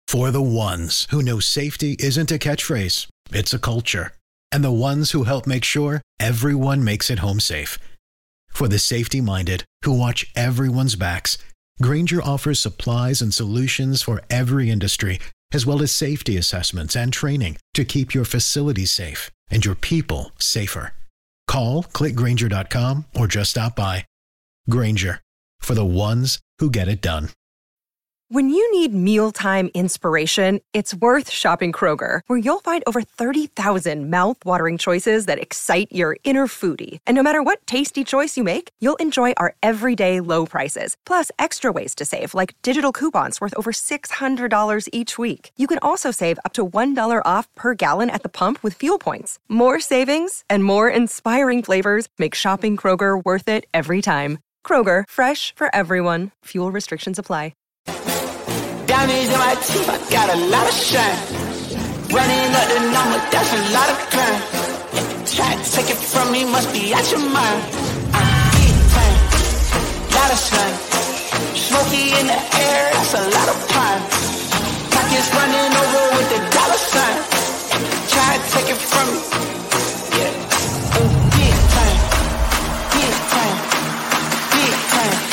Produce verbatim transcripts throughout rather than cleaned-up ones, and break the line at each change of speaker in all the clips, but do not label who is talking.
For the ones who know safety isn't a catchphrase, it's a culture. And the ones who help make sure everyone makes it home safe. For the safety-minded who watch everyone's backs, Grainger offers supplies and solutions for every industry, as well as safety assessments and training to keep your facilities safe and your people safer. Call, click Grainger dot com, or just stop by. Grainger, for the ones who get it done.
When you need mealtime inspiration, it's worth shopping Kroger, where you'll find over thirty thousand mouth-watering choices that excite your inner foodie. And no matter what tasty choice you make, you'll enjoy our everyday low prices, plus extra ways to save, like digital coupons worth over six hundred dollars each week. You can also save up to one dollar off per gallon at the pump with fuel points. More savings and more inspiring flavors make shopping Kroger worth it every time. Kroger, fresh for everyone. Fuel restrictions apply.
Diamonds in my teeth, I got a lot of shine. Running up the number, that's a lot of crime. Try to take it from me, must be out your mind. I'm big time, lot of sun. Smoky in the air, that's a lot of pine. Pockets running over with the dollar sign. Try to take it from me, yeah. Oh, big time, big time, big time.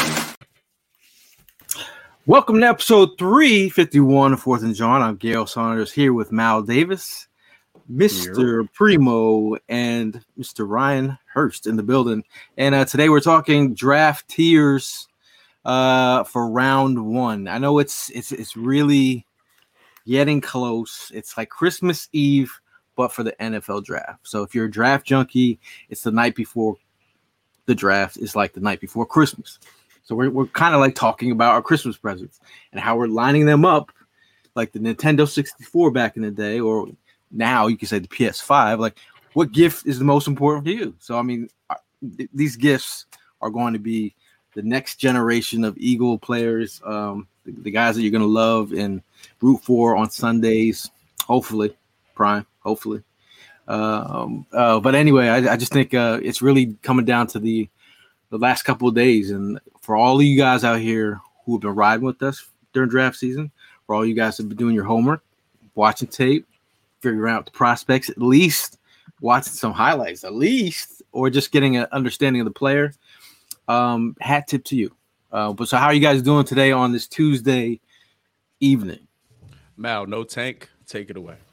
Welcome to episode three fifty-one of Fourth and John. I'm Gail Saunders here with Mal Davis, Mister Yep. Primo, and Mister Ryan Hurst in the building. And uh, today we're talking draft tiers uh, for round one. I know it's it's it's really getting close. It's like Christmas Eve, but for the N F L draft. So if you're a draft junkie, it's the night before the draft. It's like the night before Christmas. So we're we're kind of like talking about our Christmas presents and how we're lining them up, like the Nintendo sixty-four back in the day, or now you can say the P S five. Like, what gift is the most important to you? So, I mean, th- these gifts are going to be the next generation of Eagle players, um, the, the guys that you're going to love and root for on Sundays, hopefully, Prime, hopefully. Um, uh, but anyway, I, I just think uh, it's really coming down to the the last couple of days. And for all of you guys out here who have been riding with us during draft season, for all you guys who have been doing your homework, watching tape, figuring out the prospects, at least watching some highlights, at least, or just getting an understanding of the player, um, hat tip to you. Uh, but so how are you guys doing today on this Tuesday evening?
Mal, no tank, take it away.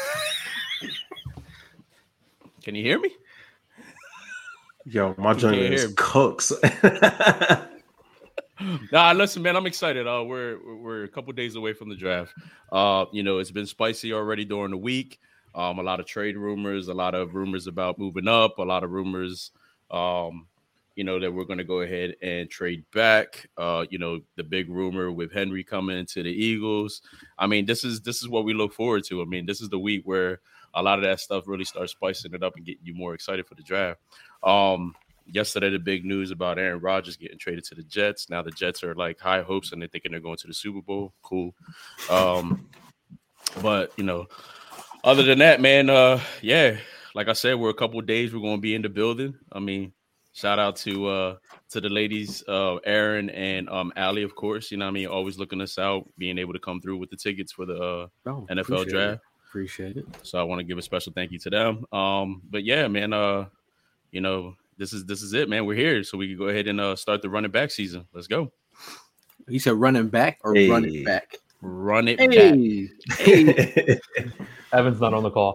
Can you hear me?
Yo, my joint is cooks.
Nah, listen, man, I'm excited. Uh, we're we're a couple days away from the draft. Uh, you know, it's been spicy already during the week. Um, a lot of trade rumors, a lot of rumors about moving up, a lot of rumors, um, you know, that we're going to go ahead and trade back. Uh, you know, the big rumor with Henry coming to the Eagles. I mean, this is this is what we look forward to. I mean, this is the week where a lot of that stuff really starts spicing it up and getting you more excited for the draft. Um, yesterday, the big news about Aaron Rodgers getting traded to the Jets. Now the Jets are like high hopes and they're thinking they're going to the Super Bowl. Cool. Um, but, you know, other than that, man, uh, yeah, like I said, we're a couple of days. We're going to be in the building. I mean, shout out to uh, to the ladies, uh, Aaron and um, Allie, of course. You know what I mean? Always looking us out, being able to come through with the tickets for the uh, oh, N F L draft.
It. Appreciate it.
So I want to give a special thank you to them. Um, but yeah, man, uh, you know, this is this is it, man. We're here, so we can go ahead and uh, start the running back season. Let's go.
You said running back or
hey.
run it back?
Run it
hey.
back.
Hey. Evan's not on the call.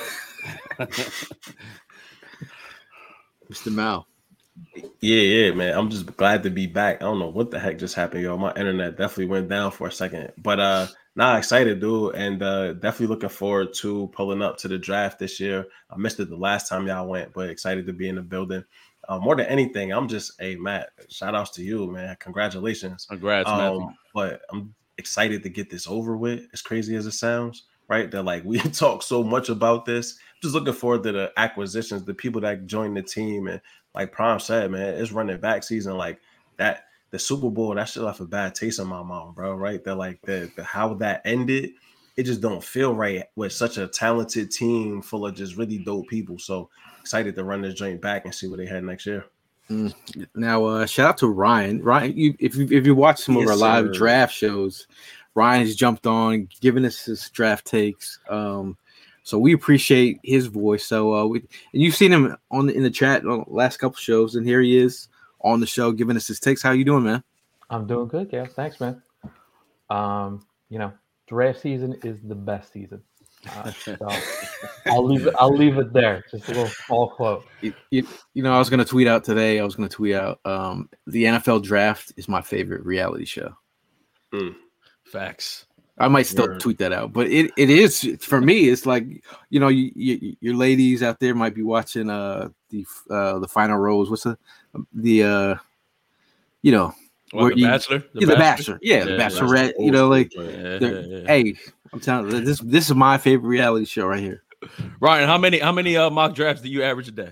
Mister Mal.
Yeah, yeah, man. I'm just glad to be back. I don't know what the heck just happened, yo. My internet definitely went down for a second. But uh nah, excited, dude. And uh definitely looking forward to pulling up to the draft this year. I missed it the last time y'all went, but excited to be in the building. Uh, more than anything, I'm just, hey, Matt, shout outs to you, man. Congratulations.
Congrats,
um,
Matthew.
But I'm excited to get this over with, as crazy as it sounds, right? That like we talk so much about this. Just looking forward to the acquisitions, the people that join the team. And like Prime said, man, it's running back season. Like that, the Super Bowl, that shit left a bad taste in my mouth, bro, right? That like the, the how that ended, it just don't feel right with such a talented team full of just really dope people. So excited to run this joint back and see what they had next year.
Mm. Now, uh, shout out to Ryan. Ryan, you, if you if you watch some
Yes,
of our live
sir.
draft shows, Ryan has jumped on, giving us his draft takes. Um, so we appreciate his voice. So uh, we and you've seen him on the, in the chat on the last couple shows, and here he is on the show giving us his takes. How you doing, man?
I'm doing good, Gail. Thanks, man. Um, you know, draft season is the best season. Uh, so I'll leave it. I'll leave it there. Just a little small quote.
You, you, you know, I was going to tweet out today. I was going to tweet out um, the N F L draft is my favorite reality show.
Mm.
Facts.
I might still
Word.
tweet that out, but it, it is for me. It's like, you know, you, you, your ladies out there might be watching uh, the uh, the Final Rose. What's the the uh, you know,
What, the
you,
Bachelor?
The, yeah, the Bachelor, yeah,
yeah,
the Bachelorette. You know, like,
yeah,
yeah,
yeah.
hey, I'm telling you, this this is my favorite reality show right here.
Ryan, how many how many uh, mock drafts do you average a day?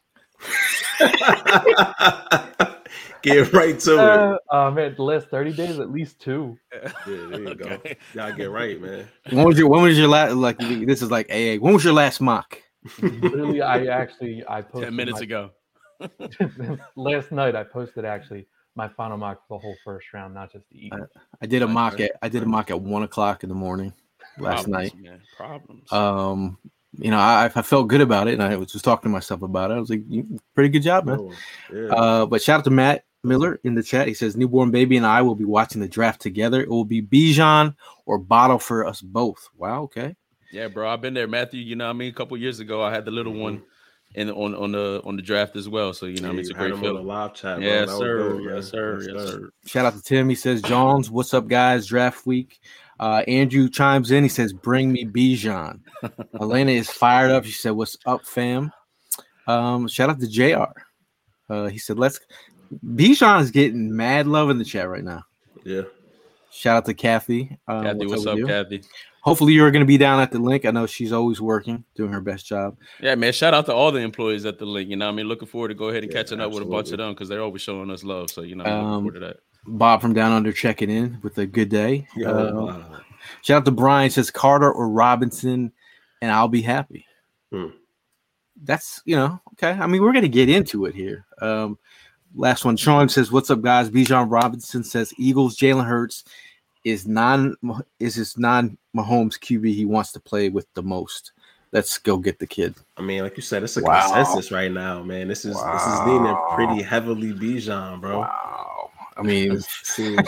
Get right to
Uh,
it.
uh, man, the last thirty days, at least two.
Yeah, there you go.
Okay.
Y'all get right, man.
When was your when was your last like this is like A A? When was your last mock?
Literally, I actually I posted
Ten minutes
my,
ago.
last night. I posted actually my final mock for the whole first round, not just the Eagles.
I did a
Nice,
mock
man.
at I did a mock at one o'clock in the morning last
Problems,
night.
man. Problems.
Um, you know, I, I felt good about it, and I was just talking to myself about it. I was like, "You- "Pretty good job, man."
Oh, yeah.
Uh, but shout out to Matt Miller in the chat. He says, "Newborn baby and I will be watching the draft together. It will be Bijan or Bottle for us both." Wow, okay.
Yeah, bro. I've been there, Matthew. You know what I mean? A couple years ago, I had the little one in on on the on the draft as well. So you know, what I mean, it's a
You had
great
him on the
feeling.
live chat, bro.
Yes,
That was
sir.
dope, man.
Yes, sir. Yes, sir.
Shout out to Tim. He says, "Jones, what's up, guys? Draft week." Uh, Andrew chimes in. He says, "Bring me Bijan." Elena is fired up. She said, "What's up, fam?" Um, shout out to J R. Uh, he said, "Let's." Bijan is getting mad love in the chat right now.
Yeah.
Shout out to Kathy. Uh,
Kathy, what's
with
up,
you?
Kathy?
Hopefully, you're going to be down at the link. I know she's always working, doing her best job.
Yeah, man. Shout out to all the employees at the link. You know what I mean? Looking forward to go ahead and
Yeah,
catching up with a bunch of
absolutely.
them because they're always showing us love. So, you know, I'm looking
Um,
forward to that.
Bob from Down Under checking in with a good day.
Yo,
Uh,
wow.
Shout out to Brian. Says Carter or Robinson, and I'll be happy.
Hmm.
That's, you know, okay. I mean, we're going to get into it here. Um, last one. Sean says, "What's up, guys?" Bijan Robinson says Eagles. Jalen Hurts is non is his non Mahomes Q B he wants to play with the most. Let's go get the kid.
I mean, like you said, it's a
Wow.
consensus right now, man. This is this is leaning pretty heavily Bijan, bro.
Wow. I mean,
It seems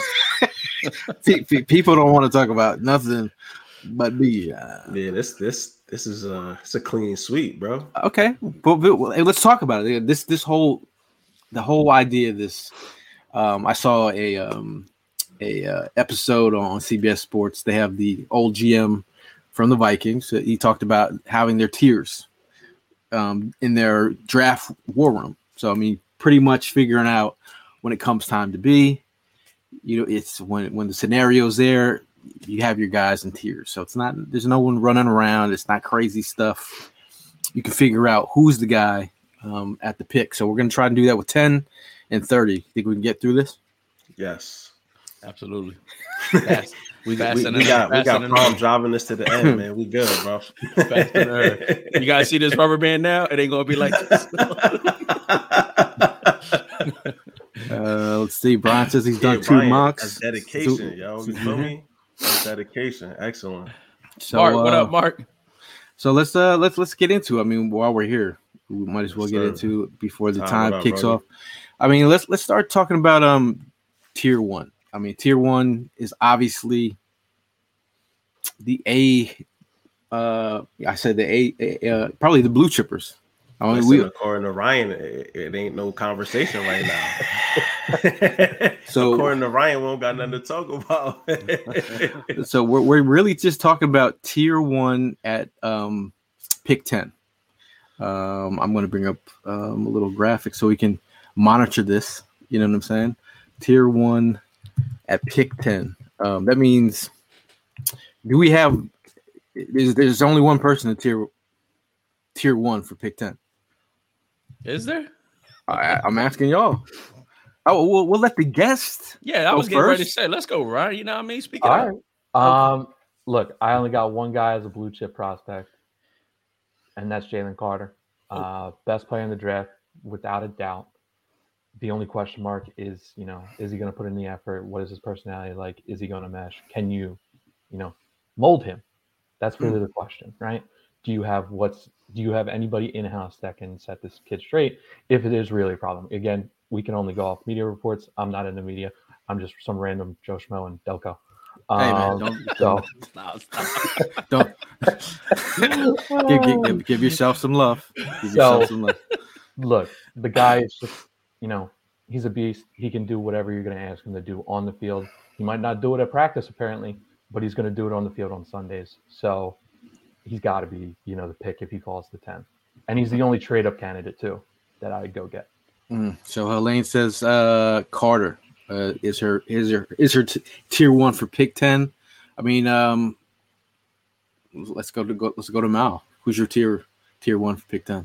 pe- pe- people don't want to talk about nothing but Bijan.
yeah, this this this is a it's a clean sweep, bro.
Okay, but, but well, hey, let's talk about it. This this whole the whole idea of this. Um, I saw a um, a uh, episode on C B S Sports. They have the old G M from the Vikings. He talked about having their tiers um, in their draft war room. So I mean, pretty much figuring out when it comes time to be. You know, it's when when the scenario's there, you have your guys in tiers. So it's not there's no one running around. It's not crazy stuff. You can figure out who's the guy um, at the pick. So we're going to try and do that with ten and thirty. Think we can get through this?
Yes.
Absolutely. Fast.
We,
Fast
we,
and
we got we
fast
got
and
prom
early.
driving this to the end, man. We good, bro.
Fast and early. You guys see this rubber band now? It ain't gonna be like this.
Uh, let's see. Brian says he's done
Yeah,
two
Brian,
mocks.
That's dedication, yo. You feel me? That's dedication. Excellent.
So,
Mark, what
uh,
up, Mark?
So let's uh let's let's get into it. I mean, while we're here, we might as well
Yes,
get
sir.
into it before the
Time
time
it up,
kicks
brother.
off. I mean, let's let's start talking about um tier one. I mean, tier one is obviously the A. Uh, I said the A. A- Uh, probably the blue chippers. I mean,
Listen,
we
according to Ryan, it, it ain't no conversation right now.
So-
according to Ryan, we don't got nothing to talk about.
so we're we're really just talking about tier one at um pick ten. Um, I'm going to bring up um, a little graphic so we can monitor this. You know what I'm saying? Tier one at pick ten. Um, that means, do we have? There's, there's only one person in tier tier one for pick ten.
Is there?
I, I'm asking y'all. Oh, we'll, we'll let the guest.
Yeah, I
go
was getting ready to
first.
say, let's go, Ryan. You know what I mean? Speak it
All
up.
right. Um, look, I only got one guy as a blue chip prospect, and that's Jalen Carter. Uh, best player in the draft, without a doubt. The only question mark is, you know, is he going to put in the effort? What is his personality like? Is he going to mesh? Can you you know, mold him? That's really mm. the question, right? Do you have what's do you have anybody in-house that can set this kid straight if it is really a problem? Again, we can only go off media reports. I'm not in the media. I'm just some random Joe Schmo and Delco. Um, hey man, don't so.
don't, don't. give, give, give yourself some love. Give
so,
yourself some love.
Look, the guy is just, you know, he's a beast. He can do whatever you're going to ask him to do on the field. He might not do it at practice, apparently, but he's going to do it on the field on Sundays. So he's got to be, you know, the pick if he falls to ten. And he's the only trade-up candidate, too, that I'd go get.
Mm. So Helene says uh, Carter uh, is her is her, is her t- tier one for pick ten. I mean, um, let's go to go, let's go to Mal. Who's your tier tier one for pick ten?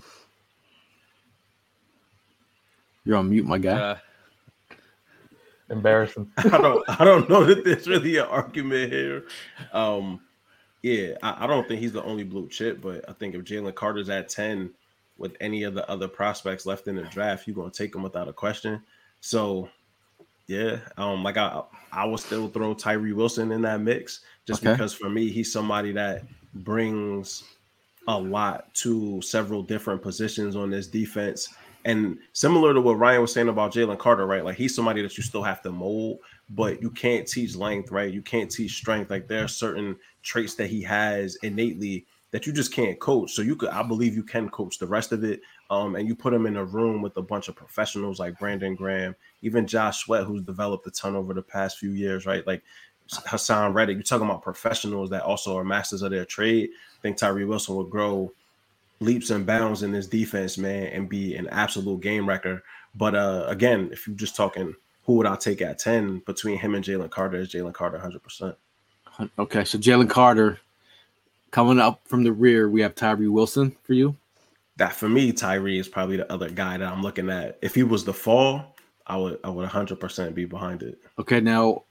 You're on mute, my guy. Uh,
Embarrassing.
I don't. I don't know that there's really an argument here. Um, yeah, I, I don't think he's the only blue chip, but I think if Jalen Carter's at ten with any of the other prospects left in the draft, you're gonna take him without a question. So, yeah, um, like I, I will still throw Tyree Wilson in that mix, just okay. because for me, he's somebody that brings a lot to several different positions on this defense. And similar to what Ryan was saying about Jalen Carter, right? Like he's somebody that you still have to mold, but you can't teach length, right? You can't teach strength. Like there are certain traits that he has innately that you just can't coach. So you could, I believe you can coach the rest of it. Um, and you put him in a room with a bunch of professionals like Brandon Graham, even Josh Sweat, who's developed a ton over the past few years, right? Like Hassan Reddick, you're talking about professionals that also are masters of their trade. I think Tyree Wilson will grow leaps and bounds in this defense, man, and be an absolute game wrecker. But uh, again, if you're just talking who would I take at ten between him and Jalen Carter, is Jalen Carter one hundred percent.
Okay, so Jalen Carter coming up from the rear, we have Tyree Wilson for you.
That for me, Tyree is probably the other guy that I'm looking at. If he was the fall, I would I would one hundred percent be behind it.
Okay, now,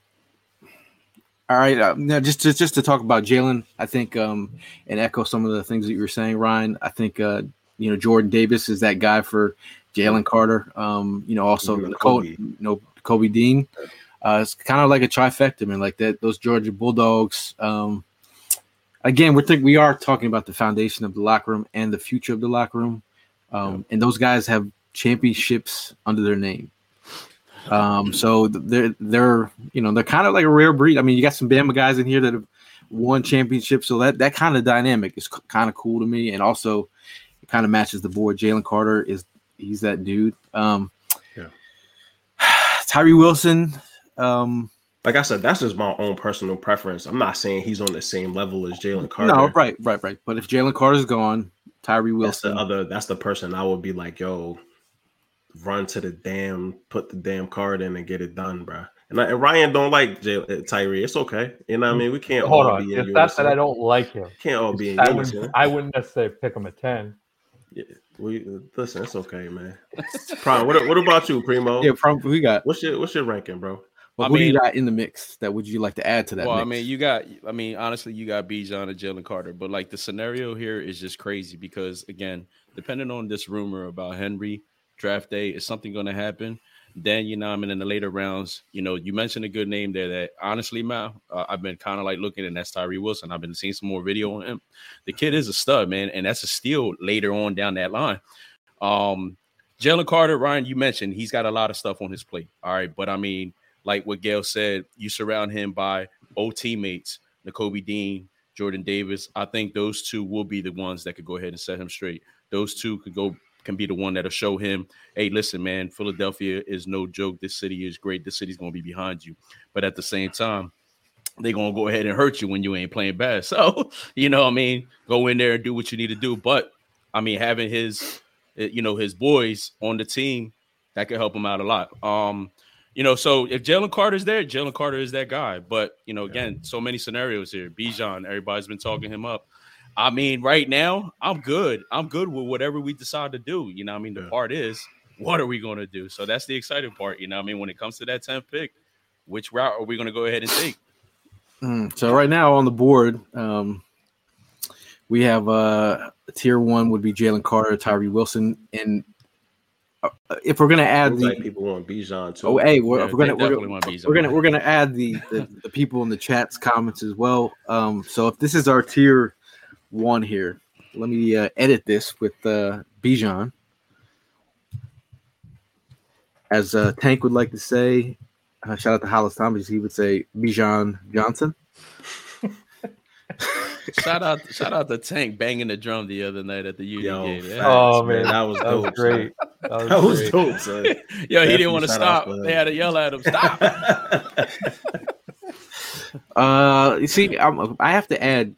all right, uh, now just to, just to talk about Jalen, I think, um, and echo some of the things that you were saying, Ryan. I think uh, you know Jordan Davis is that guy for Jalen Carter. Um, you know, also the Kobe, you know, Kobe Dean. Uh, it's kind of like a trifecta, man. Like that, those Georgia Bulldogs. Um, Again, we think we are talking about the foundation of the locker room and the future of the locker room, um, yeah. and those guys have championships under their name. Um, so they're they're you know they're kind of like a rare breed. I mean, you got some Bama guys in here that have won championships, so that that kind of dynamic is c- kind of cool to me, and also it kind of matches the board. Jalen Carter is he's that dude. Um,
yeah.
Tyree Wilson. Um,
Like I said, that's just my own personal preference. I'm not saying he's on the same level as Jalen Carter.
No, right, right, right. But if Jalen Carter's gone, Tyree Wilson.
That's the other. That's the person I would be like, yo, run to the damn, put the damn card in and get it done, bro. And, I, and Ryan don't like J- Tyree. It's okay. You know what I mean? We can't
Hold
all
on.
be in
It's
unison.
not that I don't like him.
Can't all be in
I
unison.
wouldn't, I wouldn't necessarily pick him at ten.
Yeah, we listen. It's okay, man. Prime. What, what about you, Primo?
Yeah, Prime. We got.
What's your What's your ranking, bro?
Well,
I
what
mean,
do you got in the mix that would you like to add to that
well,
mix?
I mean, you got, I mean, honestly, you got Bijan and Jalen Carter, but like the scenario here is just crazy because, again, depending on this rumor about Henry draft day, is something going to happen? Then, you know, I mean, in the later rounds, you know, you mentioned a good name there that honestly, Mal, uh, I've been kind of like looking, and that's Tyree Wilson. I've been seeing some more video on him. The kid is a stud, man, and that's a steal later on down that line. Um, Jalen Carter, Ryan, you mentioned he's got a lot of stuff on his plate. All right, but I mean, like what Gail said, you surround him by old teammates, Nakobe Dean, Jordan Davis. I think those two will be the ones that could go ahead and set him straight. Those two could go can be the one that'll show him, hey, listen, man, Philadelphia is no joke. This city is great. This city's going to be behind you. But at the same time, they're going to go ahead and hurt you when you ain't playing bad. So, you know what I mean? Go in there and do what you need to do. But, I mean, having his, you know, his boys on the team, that could help him out a lot. Um, You know, so if Jalen Carter's there, Jalen Carter is that guy. But, you know, again, so many scenarios here. Bijan, everybody's been talking him up. I mean, right now, I'm good. I'm good with whatever we decide to do. You know what I mean? The yeah. part is, what are we going to do? So that's the exciting part. You know what I mean? When it comes to that tenth pick, which route are we going to go ahead and take?
Mm, so right now on the board, um, we have uh, tier one would be Jalen Carter, Tyree Wilson. And uh, if we're gonna add the
like people want Bijan too.
Oh, hey, we're,
Yeah,
if we're
they
gonna we're,
definitely
gonna-
want Bijan.
we're gonna we're gonna add the, the the people in the chat's comments as well. Um, so if this is our tier one here, let me uh, edit this with uh, Bijan, as uh, Tank would like to say. Uh, shout out to Hollis Thomas. He would say Bijan Johnson.
Shout out, shout out to Tank banging the drum the other night at the Union
Yo,
game.
facts,
Yeah.
Oh man,
that was
that
dope.
was great. That was,
That was
great.
dope, son.
Yo, he
Definitely
didn't want to
shout out
stop.
for
They
him.
had to yell at him, stop.
Uh, you see, I'm, I have to add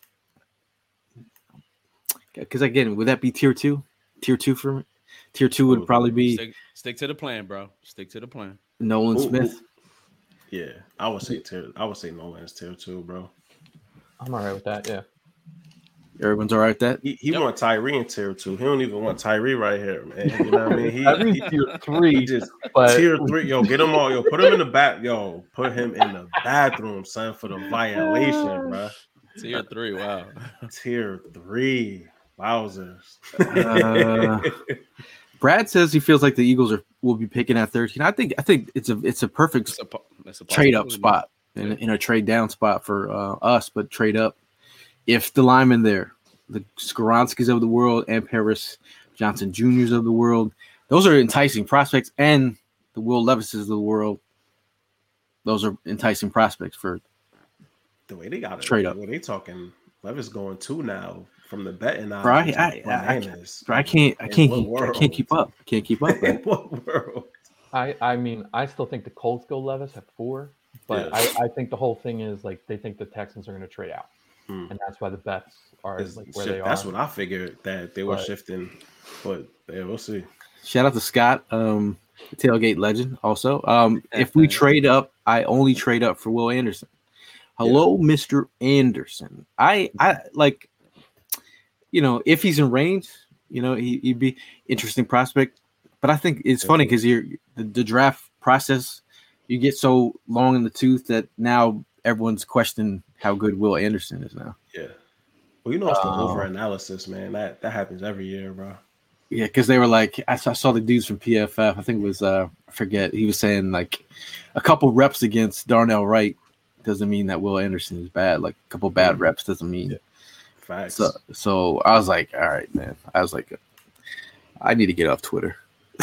because again, would that be tier two? Tier two for me? Tier two would probably be
Stick, stick to the plan, bro. Stick to the plan.
Nolan
Ooh,
Smith.
ooh. Yeah, I would say tier. I would say Nolan's tier two, bro.
I'm all right with that. Yeah.
Everyone's all right with that.
He, he
Yep.
want Tyree in tier two. He don't even want Tyree right here, man. You know what I mean? He,
I mean
he,
tier
he
three,
just
but
tier three. Yo, get him all. Yo, put him in the back. Yo, put him in the bathroom, son, for the violation, bro.
Tier three, wow.
Tier three. Wowzers.
Uh, Brad says he feels like the Eagles are will be picking at thirteen. I think I think it's a it's a perfect
It's a, po- it's a
trade up
possibility.
spot in, in a trade down spot for uh, us, but trade up if the linemen there, the Skoronskis of the world and Paris Johnson Juniors of the world, those are enticing prospects, and the Will Levises of the world, those are enticing prospects for
The way they got it,
Straight up.
The way they talking, Levis going two now from the betting odds.
Bro, I-
which is
I- I- I
bananas.
I can't I
In
can't
what
keep, I
world?
can't keep up. I can't keep up.
In
man.
what world?
I, I mean, I still think the Colts go Levis at four, but
Yeah.
I, I think the whole thing is like they think the Texans are going to trade out,
Hmm.
and that's why the bets are
It's-
like where
shit,
they
that's
are.
what I figured that they were
But-
shifting, but yeah, we'll see.
Shout out to Scott, um, tailgate legend. Also, um, if we trade up, I only trade up for Will Anderson. Hello, Mister Anderson. I, I like, you know, if he's in range, you know, he, he'd be interesting prospect. But I think it's funny because you're the, the draft process. You get so long in the tooth that now everyone's questioning how good Will Anderson is now.
Yeah. Well, you know it's the
Oh.
over analysis, man. That that happens every year, bro.
Yeah, because they were like, I saw, I saw the dudes from P F F. I think it was, uh, I forget. He was saying like a couple reps against Darnell Wright doesn't mean that Will Anderson is bad. Like a couple bad reps doesn't mean.
Yeah. Facts.
So, so I was like, all right, man. I was like, I need to get off Twitter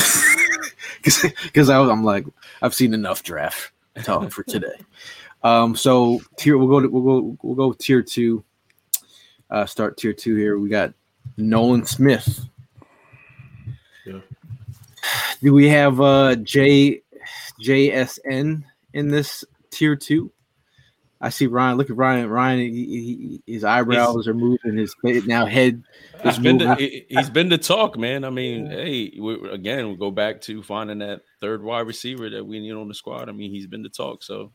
because I'm like, I've seen enough draft talk for today. Um, so tier, we'll go to, we'll go, we'll go tier two. Uh, start tier two here. We got Nolan Smith.
Yeah.
Do we have uh J J S N in this tier two? I see Ryan. Look at Ryan. Ryan, he, he, his eyebrows are moving. His face, now head is
He's been,
moving.
to, he- he's been to talk, man. I mean, hey, we, again, we go back to finding that third wide receiver that we need on the squad. I mean, he's been to talk, so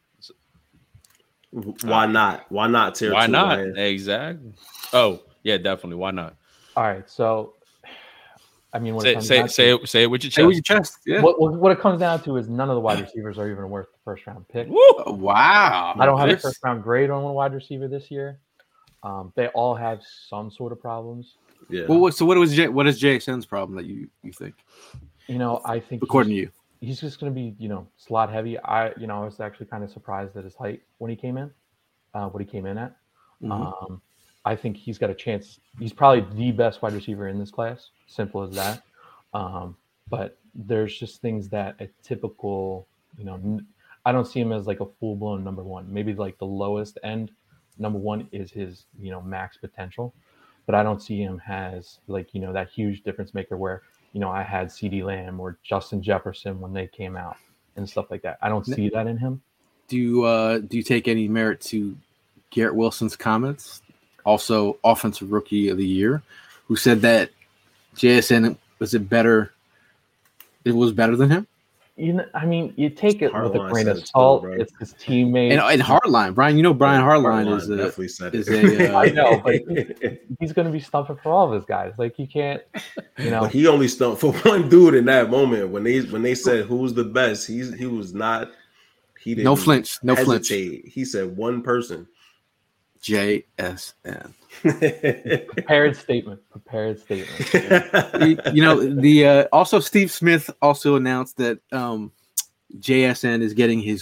Why not? Why not tier
why
two?
not?
Ryan?
Exactly. Oh, yeah, definitely. Why not?
All right, so I mean, when it
Say
comes
say
down
say
to,
it, say it with your
Say with
chest.
your chest. Yeah.
what, what what it comes down to is none of the wide receivers are even worth the first round pick.
Woo!
Oh, wow.
I don't have a
This-
first round grade on one wide receiver this year. Um, they all have some sort of problems.
Yeah.
Well, what, so what was J, what is J S N's problem that you, you think,
You know, I think
according to
he's,
you?
he's just going to be, you know, slot heavy. I, you know, I was actually kind of surprised at his height when he came in, uh, what he came in at.
Mhm.
Um, I think he's got a chance. He's probably the best wide receiver in this class. Simple as that. Um, but there's just things that a typical, you know, n- I don't see him as like a full blown number one. Maybe like the lowest end number one is his, you know, max potential. But I don't see him as like, you know, that huge difference maker where, you know, I had CeeDee Lamb or Justin Jefferson when they came out and stuff like that. I don't see that in him.
Do you uh, do you take any merit to Garrett Wilson's comments, also offensive rookie of the year, who said that J S N was it better? It was better than him.
You know, I mean, you take it with a
Harline
grain
said
of
it too,
salt.
bro.
It's his teammate.
And, and Hardline, Brian, you know Brian Hardline,
Hardline
is a
definitely said
is
it.
a uh,
I know, but he's going to be stumping for all of his guys. Like you can't, you know.
But he only stumped for one dude in that moment when they when they said who's the best. He's he was not. He didn't
no flinch, no flinch.
hesitate. He said one person.
J S N.
Prepared statement. Prepared statement.
you, you know, the uh, also Steve Smith also announced that um, J S N is getting his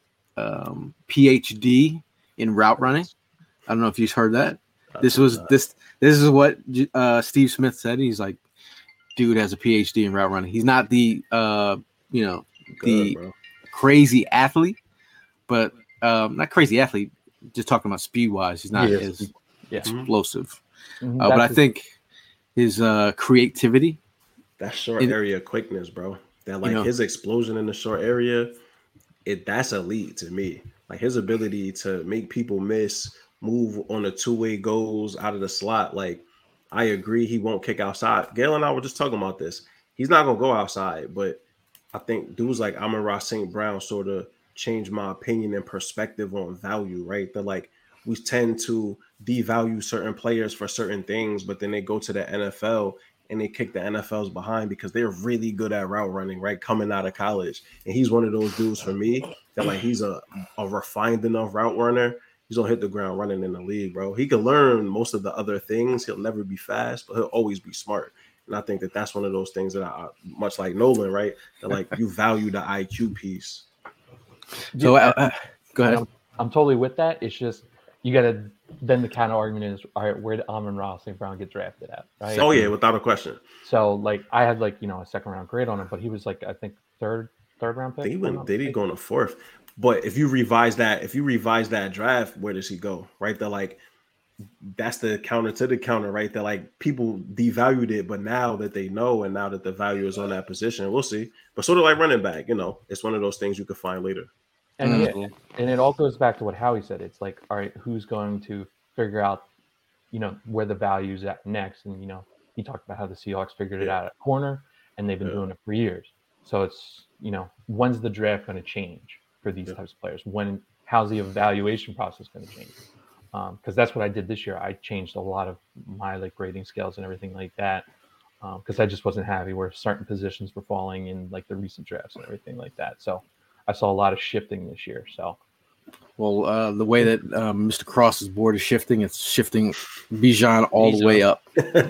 um, P H D in route running. I don't know if you've heard that. This was this this is what uh, Steve Smith said. He's like, dude has a P H D in route running. He's not the uh, you know the
Good,
crazy athlete, but um, not crazy athlete. Just talking about speed wise, he's not
Yeah.
as
Yeah.
explosive.
Mhm,
Uh, but I
that's his-
think his uh, creativity.
That short
In-
area quickness, bro. That like
You know.
his explosion in the short area, it that's elite to me. Like his ability to make people miss, move on the two-way goals out of the slot. Like, I agree he won't kick outside. Gail and I were just talking about this. He's not gonna go outside, but I think dudes like Amon-Ra Saint Brown sort of changed my opinion and perspective on value, right? That like we tend to devalue certain players for certain things, but then they go to the N F L and they kick the N F L's behind because they're really good at route running, right? Coming out of college. And he's one of those dudes for me that like he's a, a refined enough route runner. He's gonna hit the ground running in the league, bro. He can learn most of the other things. He'll never be fast, but he'll always be smart. And I think that that's one of those things that I, much like Nolan, right? That like you value the I Q piece.
So uh, uh, go ahead.
I'm, I'm totally with that. It's just you gotta then the counter argument is, all right, where did Amon-Ra Saint Brown get drafted at? Right.
Oh yeah, without a question.
So like I had like you know a second round grade on him, but he was like I think third third round pick.
They
if I'm
went,
not
they did
mistaken.
go in the fourth. But if you revise that, if you revise that draft, where does he go? Right? That like that's the counter to the counter, right? That like people devalued it, but now that they know and now that the value is on that position, we'll see. But sort of like running back, you know, it's one of those things you could find later.
And
Mhm.
yeah, and it all goes back to what Howie said. It's like, all right, who's going to figure out, you know, where the value's at next? And you know, he talked about how the Seahawks figured it
Yeah.
out at corner, and they've been
Yeah.
doing it for years. So it's you know, when's the draft going to change for these
Yeah.
types of players? When how's the evaluation process going to change? Because that's what I did this year. I changed a lot of my like grading scales and everything like that because I just wasn't happy where certain positions were falling in like the recent drafts and everything like that. So I saw a lot of shifting this year. So
Well, uh, the way that um, Mister Cross's board is shifting, it's shifting Bijan all the way up,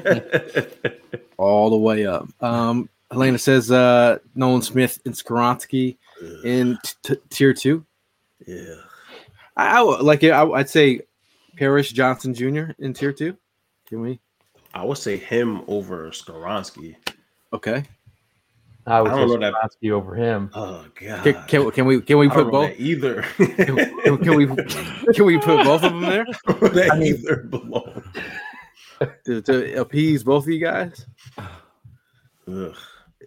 all the way up. Um, Helena says uh, Nolan Smith and Skoronski in t- t- tier two.
Yeah.
I, I would- like it. I, I'd say Paris Johnson Junior in tier two. Can we?
I would say him over Skoronski.
Okay.
I would
I don't
say
know that-
Skoronski over him.
Oh god.
Can, can, can we? Can we
I
put
don't know
both?
that either.
Can, can- can we? Can we put both of them there
that
I mean-
either belong.
to, to appease both of you guys?
Ugh.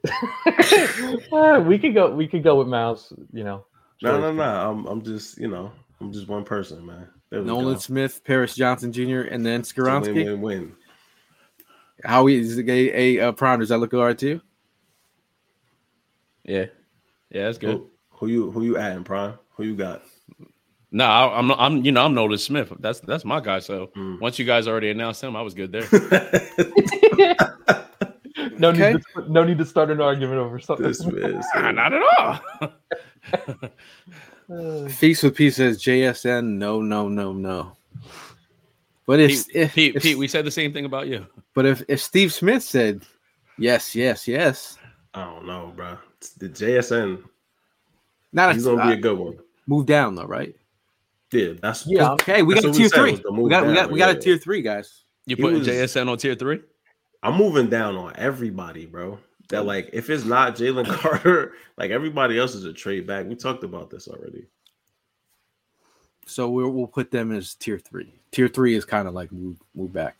Uh, we could go. We could go with Mouse. You know.
No, no, no. I'm I'm just, you know, I'm just one person, man. There we
Nolan
go.
Smith, Paris Johnson Junior, and then
It's a
Skoronski.
win, win, win.
How is a, a, a prime? Does that look all right to you?
Yeah, yeah, that's good.
Who, who you who you adding, Prime? Who you got?
No, I, I'm I'm you know I'm Nolan Smith. That's that's my guy. So
Mm.
once you guys already announced him, I was good there.
No
Okay.
need. To, no need to start an argument over something.
This man.
Nah, not at all.
Uh,
Feast with P says J S N. No, no, no, no. But if,
Pete,
if,
Pete,
if
Pete, we said the same thing about you.
but if, if Steve Smith said yes, yes, yes,
I don't know, bro. It's the J S N,
not
he's
a,
gonna be
uh,
a good one.
move down though, right?
Yeah, that's
Yeah.
Okay, we
That's
got a
what we
tier
said,
three.
was to
We
move
got we got
down,
we got a
yeah.
tier three, guys.
You
He
putting
was-
J S N on tier three?
I'm moving down on everybody, bro. That like if it's not Jalen Carter, like everybody else is a trade back. We talked about this already.
So we'll we'll put them as tier three. Tier three is kind of like move move back.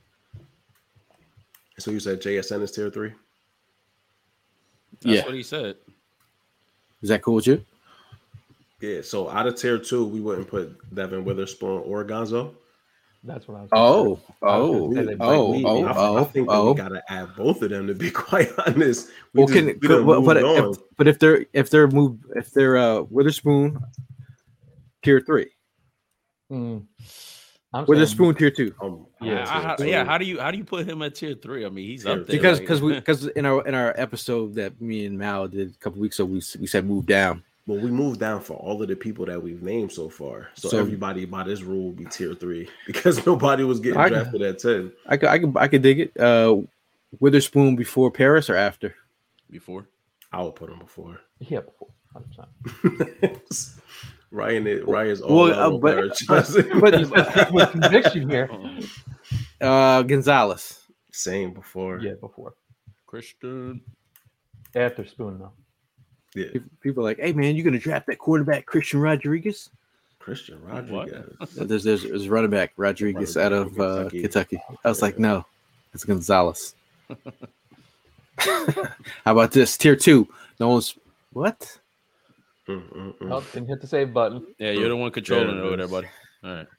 So you said J S N is tier three?
That's
Yeah,
what he said.
is that cool with you?
Yeah. So out of tier two, we wouldn't put Devin Witherspoon or Gonzo.
that's what I was.
Oh,
I was
oh,
gonna say they-
oh,
we,
oh,
I, I
oh,
think that
oh.
we gotta add both of them to be quite honest. We
Well,
just-
can
we
could,
done
but, but
moved on.
if, but if they're if they're moved if they're uh Witherspoon tier three,
Mm. I'm saying-
Witherspoon tier two.
Um,
Yeah,
Yeah, how,
tier
yeah.
two.
How do you how do you put him at tier three? I mean, he's up there
Because
like-
because we because in our in our episode that me and Mal did a couple weeks ago, we s- we said move down.
Well, we moved down for all of the people that we've named so far. So,
So-
everybody by this rule will be tier three because nobody was getting
I-
drafted at ten.
I could, I could, I could dig it. Uh, Witherspoon before Paris or after?
Before.
I would put him before.
Yeah, before. one hundred percent.
Ryan, is, Ryan's all
Well,
out
uh,
on
but-
Paris Johnson.
but-
With conviction here.
Uh, Gonzalez.
Same before.
Yeah, before.
Christian.
After Spoon, though.
Yeah.
People are like, hey man, you gonna draft that quarterback Christian Rodriguez?
Christian Rodriguez.
There's there's, there's running back Rodriguez out of uh,
Kentucky.
Kentucky. I was like, no, it's Gonzalez. How about this tier two? No one's what?
Mm, mm, mm.
Oh, didn't hit the save button.
Yeah, you're the one controlling
There
it
it
over there,
is.
buddy. All right.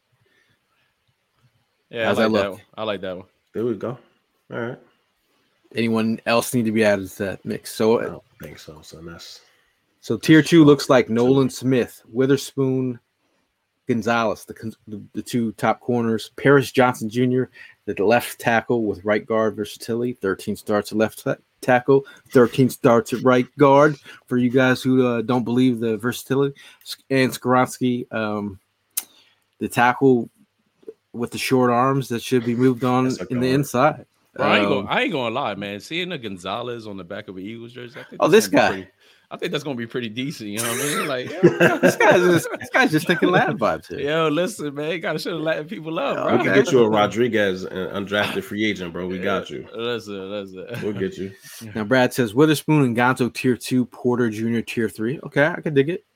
Yeah,
How's
I
that
like that,
look?
one. I like that one.
There we go. All right.
Anyone else need to be added to that mix? So
I don't think so. So that's
so tier two looks like Nolan Smith, Witherspoon, Gonzalez, the, con- the the two top corners, Paris Johnson Junior, the left tackle with right guard versatility, thirteen starts at left ta- tackle, thirteen starts at right guard for you guys who uh, don't believe the versatility, and Skoronski, um, the tackle with the short arms that should be moved on
That's a
in the
guard.
inside.
Bro, I ain't
Um,
gonna, I ain't gonna lie, man. Seeing the Gonzalez on the back of an Eagles jersey, I think
Oh,
that's
this
gonna be
guy.
pretty- I think that's gonna be pretty decent. You know what I mean? Like, yo,
this guy's just, this guy's just thinking lad vibes here.
yo, listen, man, you gotta show the Latin people up, bro.
we can get you a Rodriguez, an undrafted free agent, bro. We got you.
Listen, listen.
We'll get you.
Now Brad says Witherspoon and Gonzo tier two, Porter Junior tier three. Okay, I can dig it.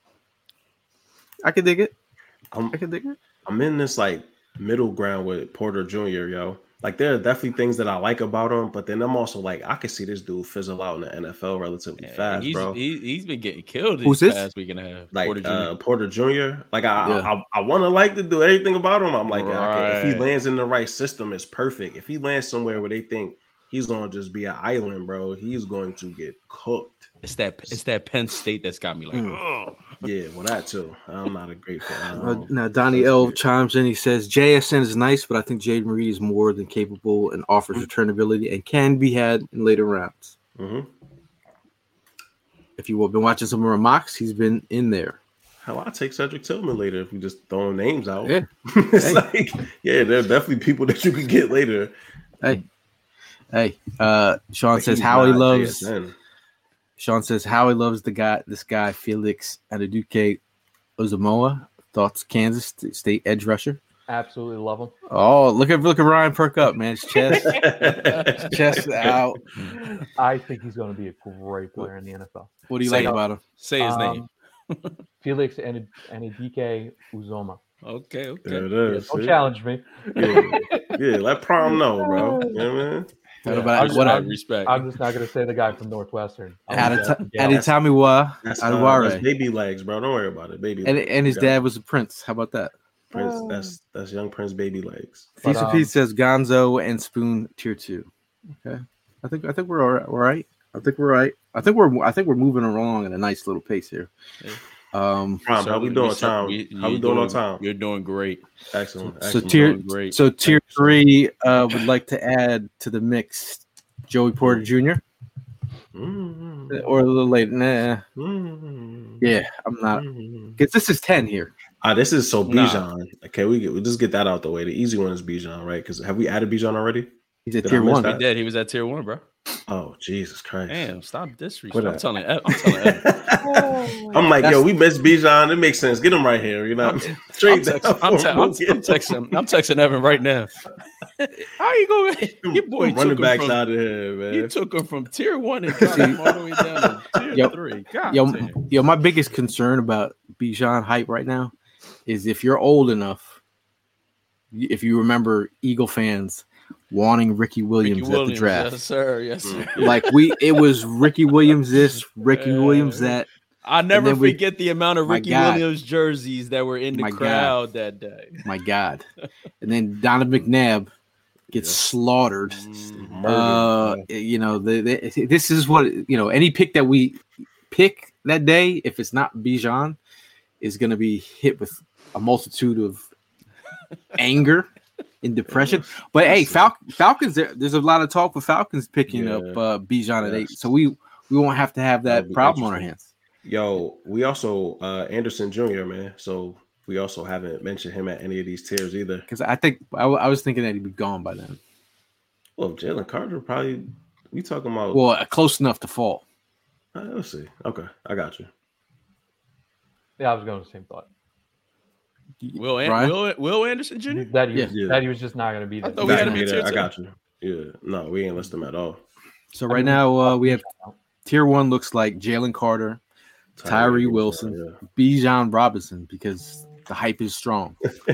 I can dig it.
I'm,
I can dig it.
I'm in this like middle ground with Porter Junior, yo. Like there are definitely things that I like about him, but then I'm also like, I can see this dude fizzle out in the N F L relatively
Yeah,
fast,
he's,
bro.
He, he's been getting killed
Who's
these
this?
past week and a half.
Like
Porter
Porter,
Junior
uh, Porter Junior Like I,
Yeah.
I, I want to like to do anything about him. I'm like, yeah, okay, if he
Right.
lands in the right system, it's perfect. If he lands somewhere where they think he's going to just be an island, bro, he's going to get cooked.
It's that it's that Penn State that's got me like,
Mm.
oh,
Yeah, well, that too. I'm not a great fan.
Uh,
Um,
now Donnie L chimes in. He says J S N is nice, but I think Jaden Reed is more than capable and offers returnability and can be had in later rounds.
mhm.
If you have been watching some of our mocks, he's been in there.
Hell, I'll take Cedric Tillman later if we just throwing names out.
Yeah.
it's
Hey.
like, yeah, there are definitely people that you can get later.
Hey, hey. Uh, Sean
Like,
says
he's
Howie
not
loves.
J S N.
Sean says Howie loves the guy. This guy Felix Adeduke Ozamoa. Thoughts? Kansas State edge rusher.
Absolutely love him.
Oh, look at look at Ryan perk up, man. His chest, his chest out.
I think he's going to be a great player in the N F L.
What do you
Say
like
it.
about him?
say his name.
Um, Felix and Anidike Uzoma.
Okay,
There
okay.
it
Yeah,
is.
don't
see?
challenge me.
Yeah. yeah, let prom know, bro. You know what I mean?
What
Yeah,
about
I'm-
what?
I'm-
respect.
I'm just not going to say the guy from Northwestern. I'll leave that to Gail.
Aditamiwa
That's, uh,
Adeware.
that's baby legs, bro. Don't worry about it. Baby
And
legs.
and his
You got it.
dad was a prince. How about that?
Prince. That's that's young Prince baby legs.
But,
Fisa
um,
Pete says Gonzo and Spoon tier two. Okay, I think I think we're all right. All right. I think we're right. I think we're I think we're moving along at a nice little pace here.
Yeah.
Um,
Prom, how we doing,
So,
Tom?
we-
How we
you're
doing on time?
You're doing great.
Excellent.
so
excellent.
tier
doing great.
so tier three uh, would like to add to the mix Joey Porter Junior
Mm,
or a little later. Nah,
mm,
yeah, I'm not
mm.
because this is ten here.
Ah, this is so
Nah.
Bijan. Okay, we get we just get that out the way. The easy one is Bijan, right? Because have we added Bijan already?
He's at
Did I
tier
miss
one.
that?
He did. He was at tier one, bro.
Oh, Jesus Christ.
Damn, stop disrespect.
What
I'm
up?
telling Ev- I'm telling Evan.
I'm like,
That's-
yo, we missed Bijan. It makes sense. Get him right here. You know,
I'm,
straight
I'm,
down.
text, I'm, te- I'm, I'm
Get him.
texting. I'm texting Evan right now. How you going? Your boy
Them running
took him
backs
from,
out of here, man.
You took him from tier one and got him all the way down to tier
Yo,
three. God
Yo,
damn.
yo, my biggest concern about Bijan hype right now is if you're old enough, if you remember Eagle fans wanting Ricky Williams,
Ricky
at
Williams,
the draft.
yes sir, yes sir.
Like we, it was Ricky Williams this, Ricky
Yeah.
Williams that.
I never
then we-
forget the amount of
My
Ricky
God.
Williams jerseys that were in the
My God.
crowd that day.
My God, and then Donovan McNabb gets slaughtered.
Mm.
Uh,
Murdered.
you know, the, the, this is what you know. Any pick that we pick that day, if it's not Bijan, is going to be hit with a multitude of anger and depression. But hey, Fal- Falcons, there, there's a lot of talk for Falcons picking
Yeah.
up uh, Bijan at eight,
Yes.
so we we won't have to have that
That'll be
problem on our
interesting.
hands.
Yo, we also uh Anderson Junior man. So we also haven't mentioned him at any of these tiers either.
Because I think I, w- I was thinking that he'd be gone by then.
Well, Jalen Carter probably. We talking about?
Well, uh, close enough to fall.
Uh, let's see. Okay, I got you.
Yeah, I was going the same thought.
Will An-
Ryan?
Will Will Anderson Junior
That he was,
Yeah.
that he was just not going to be
I
there.
thought we had him
Back
in
me
tier
there. I
two.
got you. Yeah, no, we ain't list him at all.
So
I
right
mean,
now uh, we have tier one looks like Jalen Carter, Tyree
Wilson,
Wilson, Bijan Robinson because the hype is strong.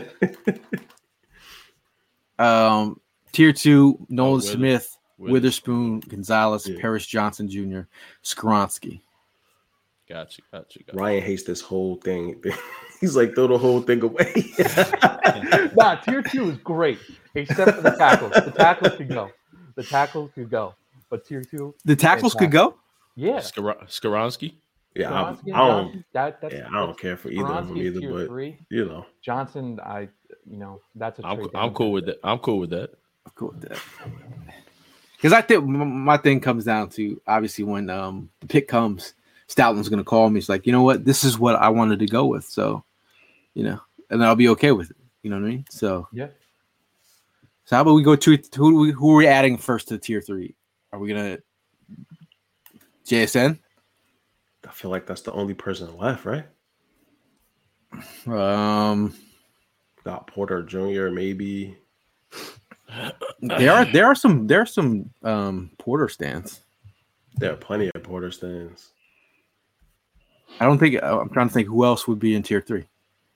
um, tier two, Nolan
Oh, Wither-
Smith,
Wither-
Witherspoon, Gonzalez,
Yeah.
Paris Johnson Junior, Skronsky.
Got you, got you, got you.
Ryan hates this whole thing. He's like, throw the whole thing away.
Nah, tier two is great, except for the tackles. The tackles could go. The tackles could go. But tier two,
The tackles could go.
yeah.
Skor- Skoronsky?
yeah, I,
Skoronsky and
I don't.
Johnson, that, that's,
Yeah, I don't
that's-
care for either of them
Skoronsky is
either.
tier
But
three.
you know,
Johnson, I, you know, that's a
I'm,
trade
I'm
down.
cool with that. I'm cool with that.
I'm cool with that. Because I think m- my thing comes down to obviously when um, the pick comes, Stoutland's going to call me. It's like, you know what? This is what I wanted to go with. So, you know, and I'll be okay with it. You know what I mean? So,
Yeah.
so how about we go to who, are we- who are we adding first to tier three? Are we going to J S N?
I feel like that's the only person left, right?
Um,
Got Porter Junior maybe.
there are there are some there are some um, Porter stands.
There are plenty of Porter stands.
I don't think I'm trying to think who else would be in tier three.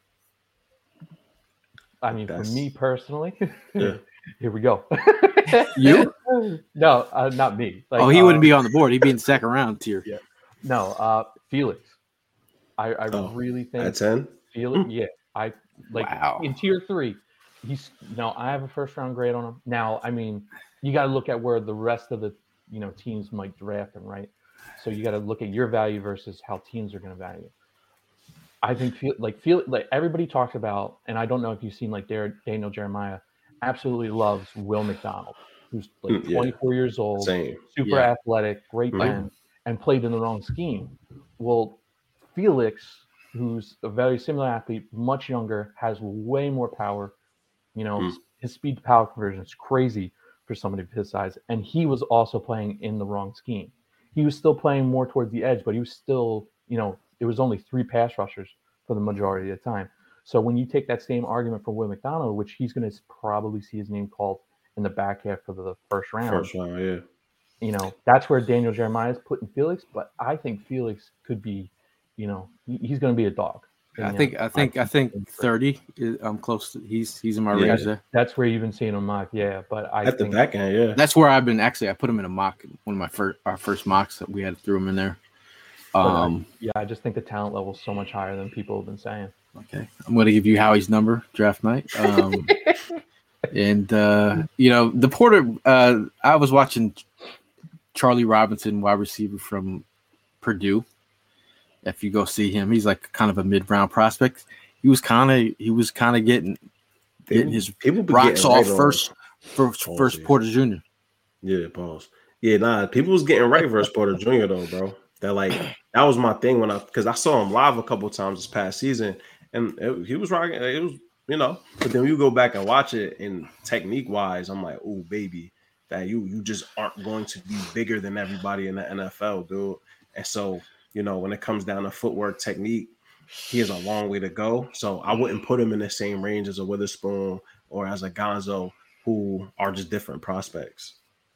I mean,
That's-
for me personally,
Yeah.
here we go.
You?
No, uh, not me. Like,
oh, he
uh,
wouldn't be on the board. He'd be in the second round tier.
Yeah. No, uh, Felix. I, I
Oh,
really think
At ten?
Felix. Yeah, I like
Wow.
in tier three. He's no, I have a first round grade on him. Now, I mean, you got to look at where the rest of the you know teams might draft him, right? So you got to look at your value versus how teams are going to value. I think feel like feel like everybody talks about, and I don't know if you've seen like Dar- Daniel Jeremiah, absolutely loves Will McDonald, who's like
Mm, yeah.
twenty-four years old,
Same.
super
Yeah.
athletic, great
Mhm.
man, and played in the wrong scheme. Well, Felix, who's a very similar athlete, much younger, has way more power. You know,
Mm.
his speed to power conversion is crazy for somebody of his size, and he was also playing in the wrong scheme. He was still playing more towards the edge, but he was still, you know, it was only three pass rushers for the majority of the time. So when you take that same argument for Will McDonald, which he's going to probably see his name called in the back half of the first round,
First round, yeah.
you know, that's where Daniel Jeremiah is putting Felix. But I think Felix could be, you know, he, he's going to be a dog.
I
You
think
know,
I think I think thirty. Is, I'm close. To, he's he's in my
Yeah.
range there.
that's where you've been seeing him mock. Yeah, but I
At the
think
back end, yeah.
That's where I've been. Actually, I put him in a mock. One of my first our first mocks that we had threw him in there. Um.
yeah, I just think the talent level is so much higher than people have been saying.
Okay, I'm going to give you Howie's number draft night. Um, and uh, you know the Porter. Uh, I was watching Charlie Robinson, wide receiver from Purdue. If you go see him, he's like kind of a mid-round prospect. He was kind of he was kind of getting getting his
people be
rocks
getting
off
right on-
first first
Oh,
first
yeah.
Porter Junior
Yeah, pause. Yeah, nah, people was getting right versus Porter Junior though, bro. That like that was my thing when I because I saw him live a couple times this past season, and it, he was rocking. It was you know, but then you go back and watch it, and technique wise, I'm like, oh baby, that you you just aren't going to be bigger than everybody in the N F L, dude. And so you know, when it comes down to footwork technique, he has a long way to go. So I wouldn't put him in the same range as a Witherspoon or as a Gonzo, who are just different prospects.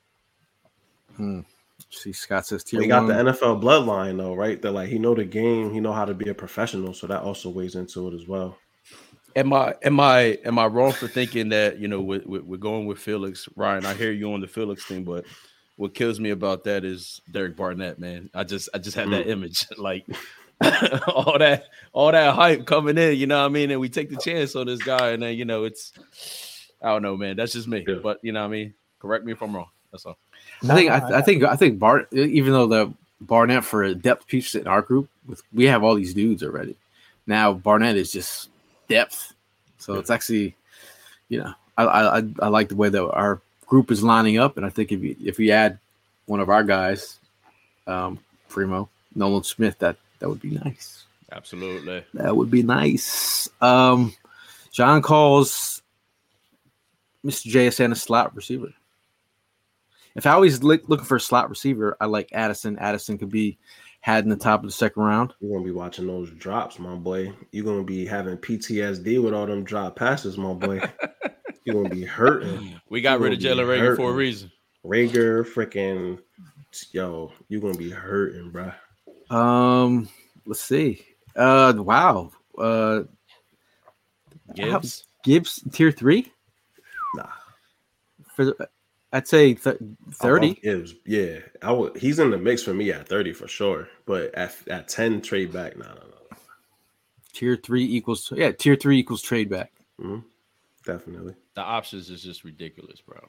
Hmm. See, Scott says tier
He got
one.
the N F L bloodline though, right? That like he know the game, he know how to be a professional, so that also weighs into it as well.
Am I am I am I wrong for thinking that you know we're, we're going with Felix, Ryan? I hear you on the Felix thing, but what kills me about that is Derek Barnett, man. I just I just had that image, like all that all that hype coming in, you know what I mean? And we take the chance on this guy, and then you know it's I don't know, man. That's just me,
Yeah.
but you know what I mean. Correct me if I'm wrong. That's all.
I think I, I think I think Bar even though the Barnett for a depth piece in our group, with we have all these dudes already. Now Barnett is just depth, so it's actually, you know, I I I like the way that our group is lining up, and I think if you if we add one of our guys, um, Primo Nolan Smith, that That would be nice.
Absolutely.
That would be nice. Um, John calls Mister J S N a slot receiver. If I always look, looking for a slot receiver, I like Addison. Addison could be had in the top of the second round.
You're gonna be watching those drops, my boy. You're gonna be having P T S D with all them drop passes, my boy. You're gonna be hurting.
We got
You're
rid of
gonna be
Jalen Rager
hurting.
for a reason.
Rager, freaking, yo, you're gonna be hurting, bro.
Um, let's see. Uh, wow. Uh,
Gibbs.
Gibbs tier three.
Nah,
For I'd say th- thirty.
Gibbs, yeah, I would. He's in the mix for me at thirty for sure. But at at ten, trade back. No, no, no.
Tier three equals yeah. Tier three equals trade back.
Mm-hmm. Definitely.
The options is just ridiculous, bro.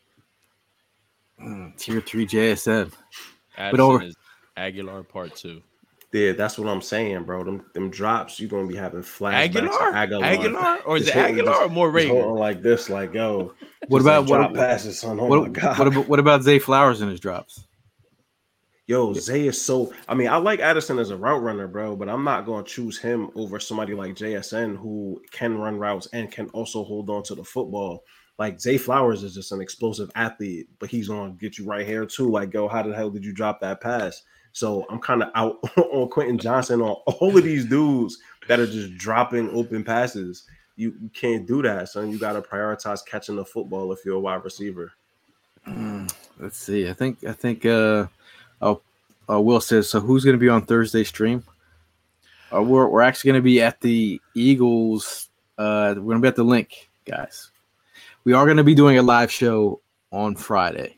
Mm, tier three J S N.
Addison
over-
is Aguilar part two.
Yeah, that's what I'm saying, bro. Them them drops, you're gonna be having flashbacks.
Aguilar?
to Aguilar,
Aguilar? Or is
Just
it
holding-
Aguilar or
just-
more
just
Rager?
holding like this, like yo.
What
just
about
like
what?
drop passes, son? Oh
what,
my god.
what about what about Zay Flowers in his drops?
Yo, Zay is so. I mean, I like Addison as a route runner, bro, but I'm not going to choose him over somebody like J S N who can run routes and can also hold on to the football. Like Zay Flowers is just an explosive athlete, but he's going to get you right here too. Like, yo, how the hell did you drop that pass? So I'm kind of out on Quentin Johnson, on all of these dudes that are just dropping open passes. You, you can't do that, son. You got to prioritize catching the football if you're a wide receiver.
Mm, let's see. I think I think. Uh, oh, uh, Will says so. Who's going to be on Thursday stream? Uh, we're we're actually going to be at the Eagles. Uh, we're going to be at the link, guys. We are going to be doing a live show on Friday.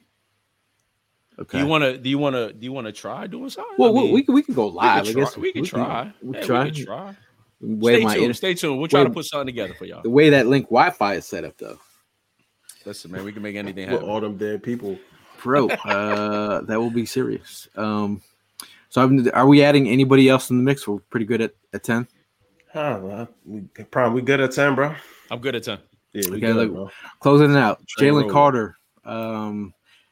Okay.
Do you want to? Do you want to? Do you want to try doing something?
Well,
I mean,
we can we can go
we
live.
could
I
try.
guess
We can try.
We
Yeah,
can try.
We can try.
Way
Stay
my
tuned.
inter-
Stay tuned. We'll try
way-
to put something together for y'all.
the way that link Wi-Fi is set up, though,
Listen, man, we can make anything
With
happen.
all them dead people.
bro, uh, that will be serious. Um, so I'm, are we adding anybody else in the mix? We're pretty good at, at ten.
Huh, well, we, Prime, we good at ten, bro?
I'm good at ten.
Yeah, we
Okay,
good,
look,
bro.
Closing it out.
Train
Jalen
rolling.
Carter um,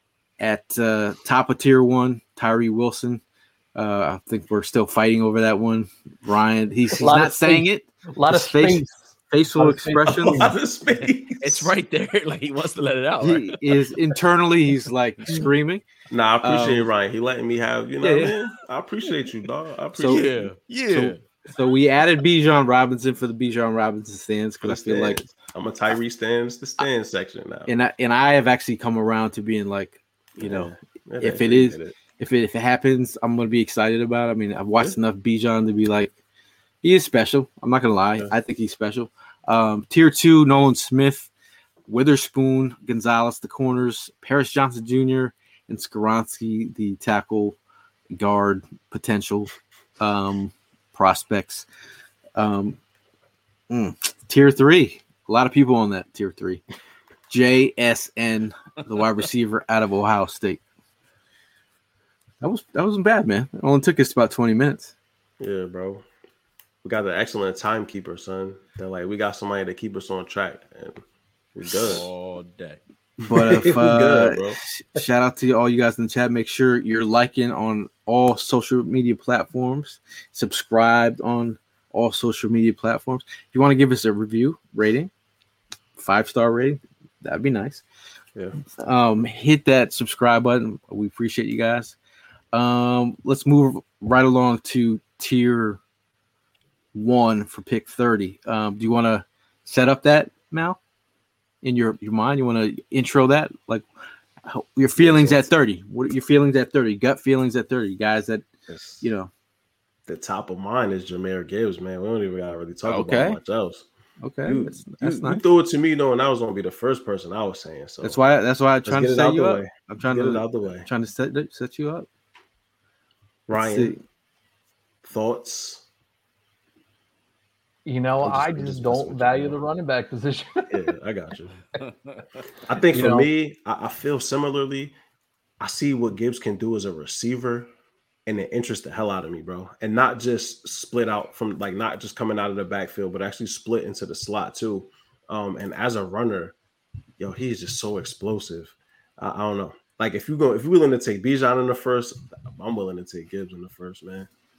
at uh, top of tier one. Tyree Wilson. Uh, I think we're still fighting over that one. Ryan, he's, he's
A lot
not
of
saying
space.
it.
A lot of
His face-
space.
Facial
A lot of space.
expressions.
A lot of space.
It's right there. Like he wants to let it out.
He
Right?
is internally. He's like screaming.
Nah, I appreciate
Um,
Ryan. He letting me have, you know,
yeah,
what I
yeah.
mean? I appreciate you, dog. I
So-
appreciate
Yeah.
you.
Yeah.
So, so we added Bijan Robinson for the Bijan Robinson stands because I feel like,
I'm a Tyree stands the stand section now.
and I and I have actually come around to being like, you know,
Yeah,
if
I
it
get
is-
it.
if it if it happens, I'm gonna be excited about it. I mean, I've watched enough Bijan to be like, he is special. I'm not gonna lie.
Yeah.
I think he's special. Um, tier two, Nolan Smith, Witherspoon, Gonzalez, the corners, Paris Johnson Junior, and Skoronski, the tackle guard potential um, prospects. Um, mm, tier three, a lot of people on that tier three. J S N, the wide receiver out of Ohio State. That was that wasn't bad, man. It only took us about twenty minutes.
Yeah, bro. We got an excellent timekeeper, son. That like we got somebody to keep us on track, and we good.
All day.
But if
We
uh,
good, bro.
shout out to all you guys in the chat. Make sure you're liking on all social media platforms, subscribed on all social media platforms. If you want to give us a review, rating, five star rating, that'd be nice.
Yeah.
Um, hit that subscribe button. We appreciate you guys. Um, let's move right along to tier one for pick thirty. Um, do you want to set up that, Mal, in your, your mind? You want to intro that? Like how, your feelings at thirty. What are your feelings at thirty? Gut feelings at thirty, guys that,
It's-
you know,
the top of mine is Jahmyr Gibbs, man. We don't even gotta really talk
Okay.
about much else.
okay.
You,
that's that's
you,
nice.
you threw it to me knowing I was gonna be the first person I was saying. So
That's why, that's why I'm
let's
trying
get
to
it
set
out
you
the
up.
way.
I'm trying
Get
to,
it out the way.
trying to set, set you up. Let's
Ryan,
see.
thoughts?
You know,
I'm just-
I
I'm
just
just messing
don't
with you,
value
man.
the running back position.
Yeah, I got you. I think
You
for
know?
me, I, I feel similarly. I see what Gibbs can do as a receiver, and it interests the hell out of me, bro. And not just split out from like not just coming out of the backfield, but actually split into the slot too. Um, and as a runner, yo, he's just so explosive. I, I don't know. Like if you go, if you're willing to take Bijan in the first, I'm willing to take Gibbs in the first, man.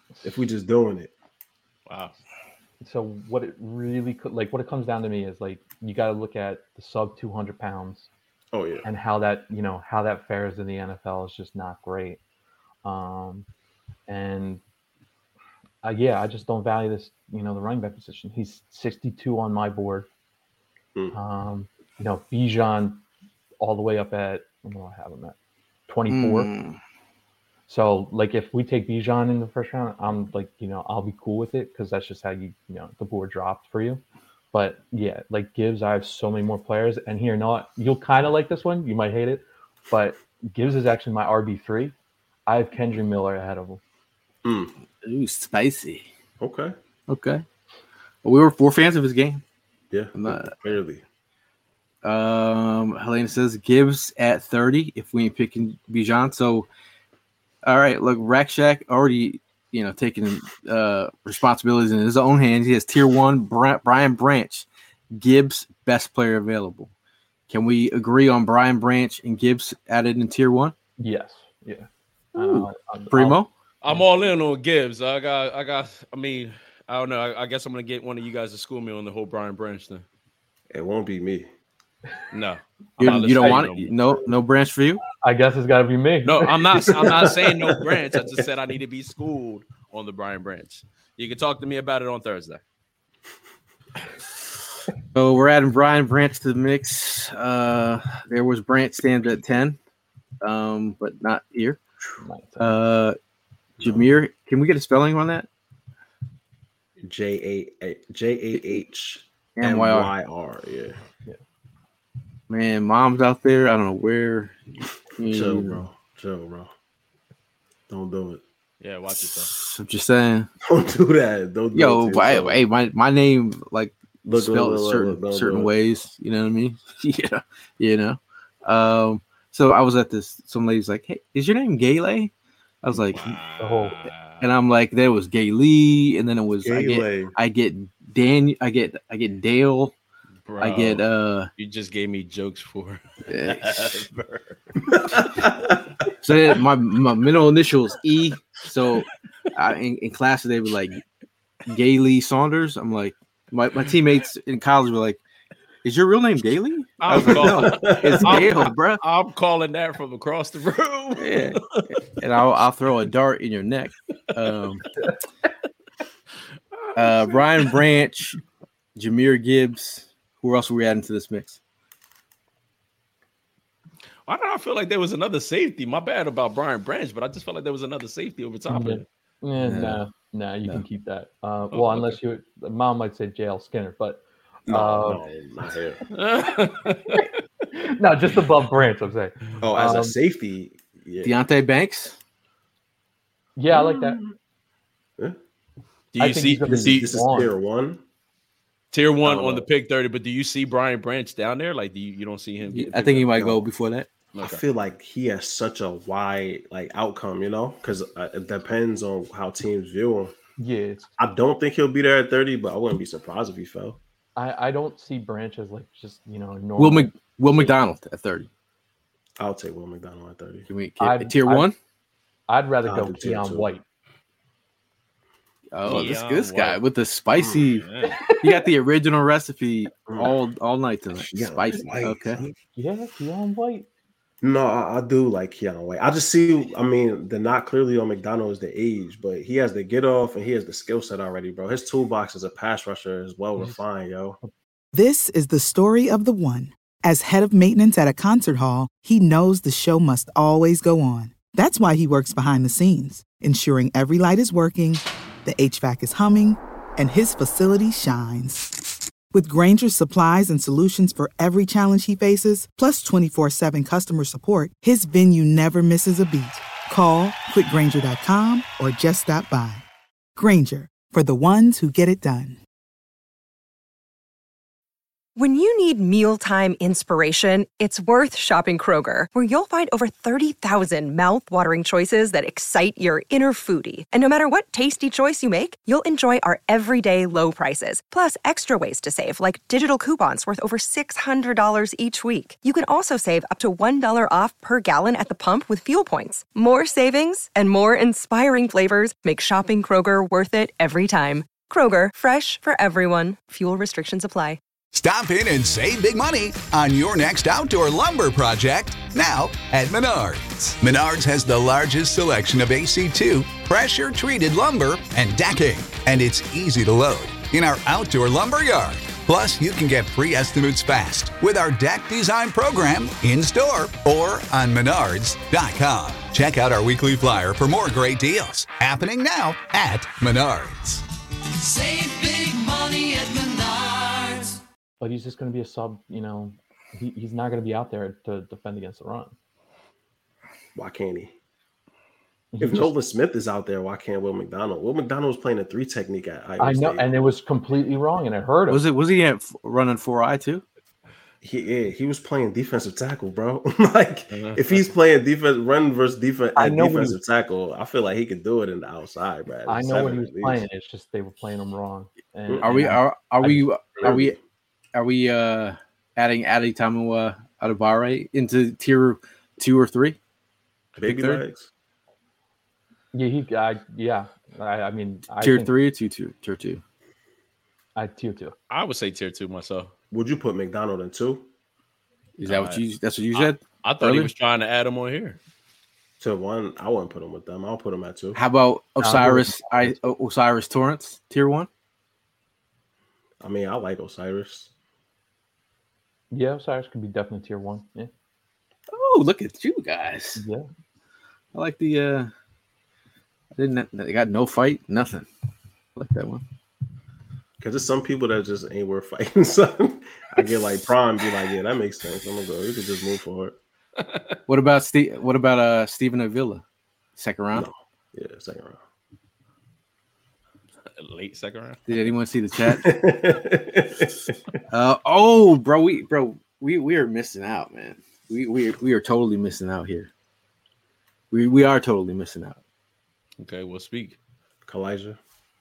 if we just doing it.
Wow.
So what it really could like what it comes down to me is like you got to look at the sub two hundred pounds.
Oh yeah.
And how that you know how that fares in the N F L is just not great. Um, and uh, yeah, I just don't value this. You know, the running back position. He's sixty-two on my board.
Mm.
Um, you know, Bijan all the way up at what do I have him at twenty-four.
Mm.
So, like, if we take Bijan in the first round, I'm like, you know, I'll be cool with it because that's just how you, you know, the board dropped for you. But yeah, like Gibbs, I have so many more players, and here, not you'll kind of like this one. You might hate it, but Gibbs is actually my R B three. I have Kendre Miller ahead of him.
Mm.
Ooh, spicy.
Okay.
Okay. Well, we were four fans of his game.
Yeah,
Not,
clearly.
Um, Helena says Gibbs at thirty if we ain't picking Bijan. So, all right, look, Rack Shack already, you know, taking uh, responsibilities in his own hands. He has tier one Brian Branch, Gibbs, best player available. Can we agree on Brian Branch and Gibbs added in tier one?
Yes. Yeah.
Ooh,
uh, I'm,
Primo?
I'm all in on Gibbs. I got, I got, I mean, I don't know. I, I guess I'm going to get one of you guys to school me on the whole Brian Branch thing.
It won't be me.
No.
You,
I'm not
you don't
listening
want
no
it?
more.
No, no Branch for you?
I guess it's got to be me.
No, I'm not. I'm not saying no Branch. I just said I need to be schooled on the Brian Branch. You can talk to me about it on Thursday.
So we're adding Brian Branch to the mix. Uh, there was Branch stands at ten, um, but not here. Uh, Jameer, can we get a spelling on that?
J A J A H
M
M
Y R.
Y R. Yeah.
Man, mom's out there. I don't know where.
Chill, bro. Chill, bro. Don't do it.
Yeah, watch yourself.
I'm just saying.
Don't do that. Don't do
Yo,
it.
but, hey, hey, my, my name, like,
Look,
spelled
look, look,
certain
look, don't
certain
do it.
ways. You know what I mean? Yeah, you know. Um, so I was at this. Some lady's like, "Hey, is your name Gayle?" I was like,
The whole
and I'm like, there was Gayle, and then it was I get
Gayle.
I get Dan, I get I get Dale,
Bro,
I get uh.
you just gave me jokes for.
So then my my middle initial is E. So I, in, in class they were like Gayle Saunders. I'm like my, my teammates in college were like, "Is your real name Gayle?" I was
I'm,
like,
calling,
"No, it's Dale, bro."
I'm calling that from across the room.
Yeah, and I'll I'll throw a dart in your neck. Um, uh, Brian Branch, Jameer Gibbs. Who else are we adding to this mix?
Why did I feel like there was another safety? My bad about Brian Branch, but I just felt like there was another safety over top of it.
Yeah,
No.
no, no, you
No.
can keep that. Uh,
Oh,
well, unless you, mom might say J L Skinner, but
No,
uh,
no, not here.
no, just above Branch. I'm saying.
Oh, as
Um,
a safety, yeah.
Deontay Banks.
Yeah, I like that.
Yeah.
Do
I
you
think
see,
he's gonna be
see
This is
One.
tier one.
tier one
I don't
on
know.
the pick thirty? But do you see Brian Branch down there? Like, do you, you don't see him? getting
I think he
picked
might
No.
go before that.
I
up? Okay.
feel like he has such a wide like outcome, you know, because uh, it depends on how teams view him.
Yeah, it's,
I don't think he'll be there at thirty, but I wouldn't be surprised if he fell.
I, I don't see Branch as like just you know normal.
Will Mc, Will McDonald at thirty.
I'll take Will McDonald at thirty.
Can we
I'd-
get tier
I'd-
one?
I'd rather
I'll
go
do tier
Keon
two.
White.
Oh, this
Keon
this guy
White.
with the spicy.
Yeah.
He got the original recipe
Mm.
all all night tonight.
Yeah,
Spicy.
White.
Okay.
Yeah, Keon White.
No, I, I do like Keon White. I just see, I mean, the not clearly on McDonald is the age, but he has the get off and he has the skill set already, bro. His toolbox as a pass rusher is well refined, yo.
This is the story of the one. As head of maintenance at a concert hall, he knows the show must always go on. That's why he works behind the scenes, ensuring every light is working, the H V A C is humming, and his facility shines. With Granger's supplies and solutions for every challenge he faces, plus twenty-four seven customer support, his venue never misses a beat. Call quick granger dot com or just stop by. Granger, for the ones who get it done.
When you need mealtime inspiration, it's worth shopping Kroger, where you'll find over thirty thousand mouth-watering choices that excite your inner foodie. And no matter what tasty choice you make, you'll enjoy our everyday low prices, plus extra ways to save, like digital coupons worth over six hundred dollars each week. You can also save up to one dollar off per gallon at the pump with fuel points. More savings and more inspiring flavors make shopping Kroger worth it every time. Kroger, fresh for everyone. Fuel restrictions apply.
Stop in and save big money on your next outdoor lumber project now at Menards. Menards has the largest selection of A C two pressure-treated lumber and decking, and it's easy to load in our outdoor lumber yard. Plus, you can get free estimates fast with our deck design program in-store or on menards dot com. Check out our weekly flyer for more great deals happening now at Menards.
Save big money at Menards.
But he's just going to be a sub, you know, he, he's not going to be out there to defend against the run.
Why can't he?
He
If
just-
Nolan Smith is out there, why can't Will McDonald? Will McDonald was playing a three technique at Iowa
I know,
State.
and it was completely wrong, and it hurt him.
Was it? Was he at, running four I too?
He yeah, he was playing defensive tackle, bro. Like if he's playing defense, run versus defense,
I
at
know what he
defensive
was-
tackot, I feel like he could do it in the outside, bro.
I know what he was
Seven at least.
playing. It's just they were playing him wrong. And,
Are we?
and
Are are
I
we?
just-
Are we? Are we? Uh, adding Adi Tamuwa Adebare into tier two or three?
Baby
third?
legs.
Yeah, he. I, yeah. I, I mean, I
Tier
think
three or two, two, tier two.
I tier two.
I would say tier two myself.
Would you put McDonald in two?
Is that what
Uh,
you? That's what you said.
I thought he
Earlier?
was trying to add him on here.
To one, I wouldn't put him with them. I'll put him at two.
How about
I'll go
Osiris?
with-
I O- Osiris Torrance, tier one.
I mean, I like Osiris.
Yeah, Cyrus could be definitely tier one. Yeah,
Oh, look at you guys!
yeah.
I like the. uh I didn't. They got no fight, nothing. I like that one.
Because there's some people that just ain't worth fighting. So I get like Prime, be like, yeah, that makes sense. I'm gonna go. You could just move forward.
What about Steve? What about uh Stephen Avila, second round?
No. Yeah, second round.
Late second round.
Did anyone see the chat? uh, oh, bro, we bro, we we are missing out, man. We we we are totally missing out here. We we are totally missing out.
Okay, we'll speak.
Kalijah.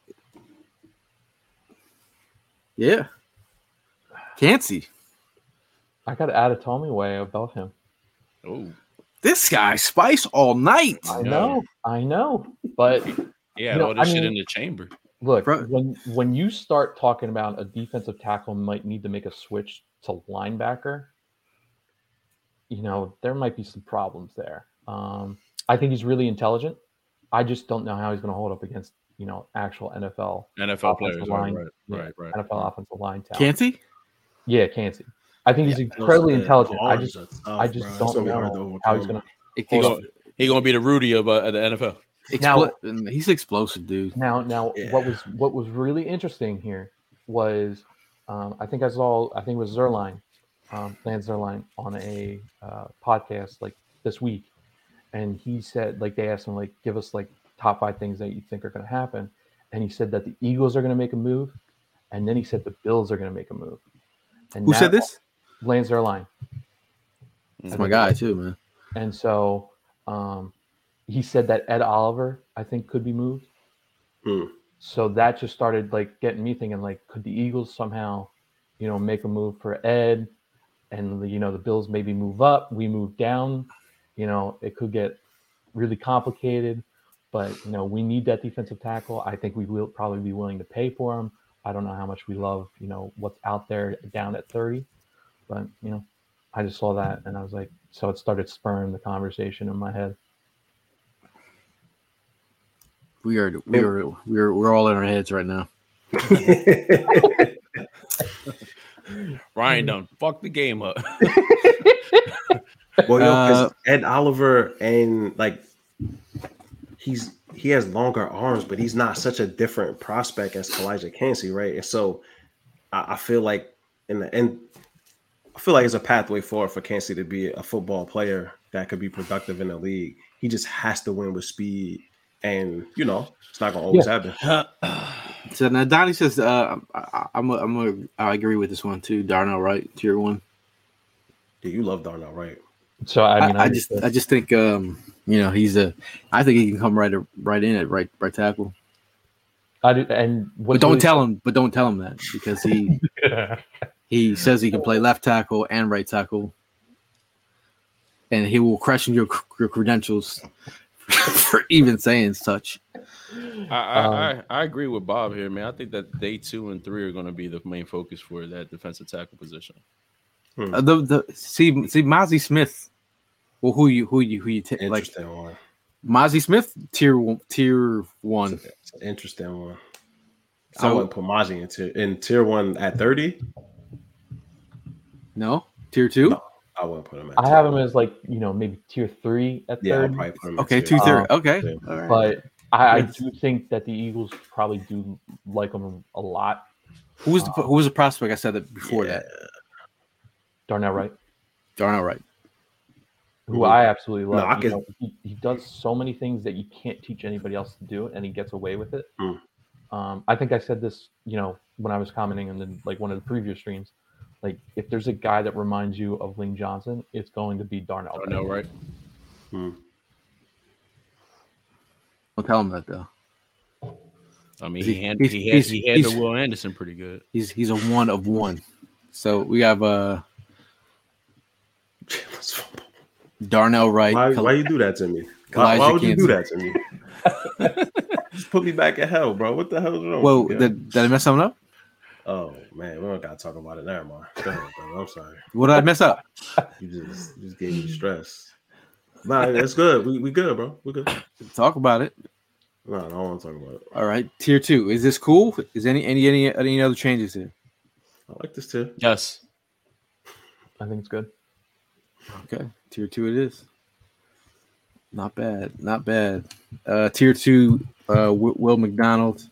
Yeah, can't see
I got Adetomi way above him.
Oh,
this guy spice all night.
I
Yeah.
know, I know. But
yeah,
You know,
all this
I
shit
mean-
in the chamber.
look,
Bro.
when when you start talking about a defensive tackle might need to make a switch to linebacker, you know, there might be some problems there. Um, I think he's really intelligent. I just don't know how he's going to hold up against, you know, actual N F L
N F L
offensive
players,
line,
right,
yeah,
right, right,
N F L offensive line talent.
Can't see.
Yeah, can't see. I think he's
Yeah,
incredibly
those, uh,
intelligent. I
arms
just,
are tough,
I just
bro. It's
don't
gonna be hard to
know how he's
overcome.
going to.
It
He
goes,
gonna, he gonna be the Rudy of, uh, the N F L.
expl- he's explosive, dude.
Now, now,
Yeah.
what was what was really interesting here was, um, I think I saw, I think it was Zerline, um, Lance Zerline on a uh, podcast like this week, and he said, like, they asked him, like, give us like top five things that you think are going to happen, and he said that the Eagles are going to make a move, and then he said the Bills are going to make a move. And
Who
that-
said this?
Lance Zerline.
That's my guy too, man.
And so um, he said that Ed Oliver, I think, could be moved.
Hmm.
So that just started like getting me thinking, like, could the Eagles somehow, you know, make a move for Ed, and you know, the Bills maybe move up, we move down. You know, it could get really complicated, but you know, we need that defensive tackle. I think we will probably be willing to pay for him. I don't know how much we love, you know, what's out there down at thirty, but you know, I just saw that and I was like, so it started spurring the conversation in my head.
We are we are we are we're all in our heads right now.
Ryan done fucked the game up.
Well, yo, 'cause
Uh,
Ed Oliver and like he's he has longer arms, but he's not such a different prospect as Kalijah Cansey, right? And so I, I feel like in the end, I feel like it's a pathway forward for Cansey to be a football player that could be productive in the league. He just has to win with speed, and you know it's not gonna always happen.
So now Donnie says, uh, I, I'm a, I'm a, I agree with this one too. Darnell Wright, tier one.
Yeah, you love Darnell Wright.
So I mean,
I, I
I
just, I just think, um, you know, he's a. I think he can come right, right in at right, right tackle.
I do, and
but don't tell him. But don't tell him that because he, he says he can play left tackle and right tackle, and he will question your your credentials for even saying such.
I, I,
Um,
I, I agree with Bob here, man. I think that day two and three are going to be the main focus for that defensive tackle position.
Uh, the the see see Mozzie Smith. Well, who you who you who you take like
Interesting one.
Mozzie Smith tier one- tier one.
It's an interesting one.
So-
I wouldn't put Mozzie in tier, in tier one at thirty.
No, tier two.
No, I wouldn't put him at
I
tier
have him
one.
as like you know maybe tier three at
Yeah, I'll
third.
probably put him
Okay,
at
two
tier
third.
Um,
Okay,
yeah.
all right.
But I, I
Yes.
do think that the Eagles probably do like him a lot.
Who was the who was the prospect? I said that before that.
Darnell Wright,
Darnell Wright.
who
Mhm.
I absolutely
No,
love.
I
You
could-
know, he, he does so many things that you can't teach anybody else to do, and he gets away with it.
Mm.
Um, I think I said this, you know, when I was commenting on the, like one of the previous streams. Like, if there's a guy that reminds you of Lane Johnson, it's going to be Darnell.
I know, right?
Hmm.
Don't tell him that though.
I mean,
He-
he hand,
he's-
he had,
he's-
he handled
he's-
Will Anderson pretty good.
He's he's a one of one. So we have uh Darnell Wright.
Why,
Kal-
why you do that to me? Why, why
Elijah
would you do
Kansas.
that to me? Just put me back in hell, bro. What the hell is wrong?
Whoa,
with you,
did, did I mess something up?
Oh man, we don't gotta talk about it now, man. Go ahead, bro. I'm sorry.
What did I mess up?
You just you just gave me stress. Nah, that's good. We we good, bro. We good.
Talk about it.
No, I don't want to talk about it.
All right, tier two. Is this cool? Is any any any any other changes here?
I like this too.
Yes.
I think it's good.
Okay, tier two it is. Not bad, not bad. Uh, tier two, uh, Will, Will McDonald.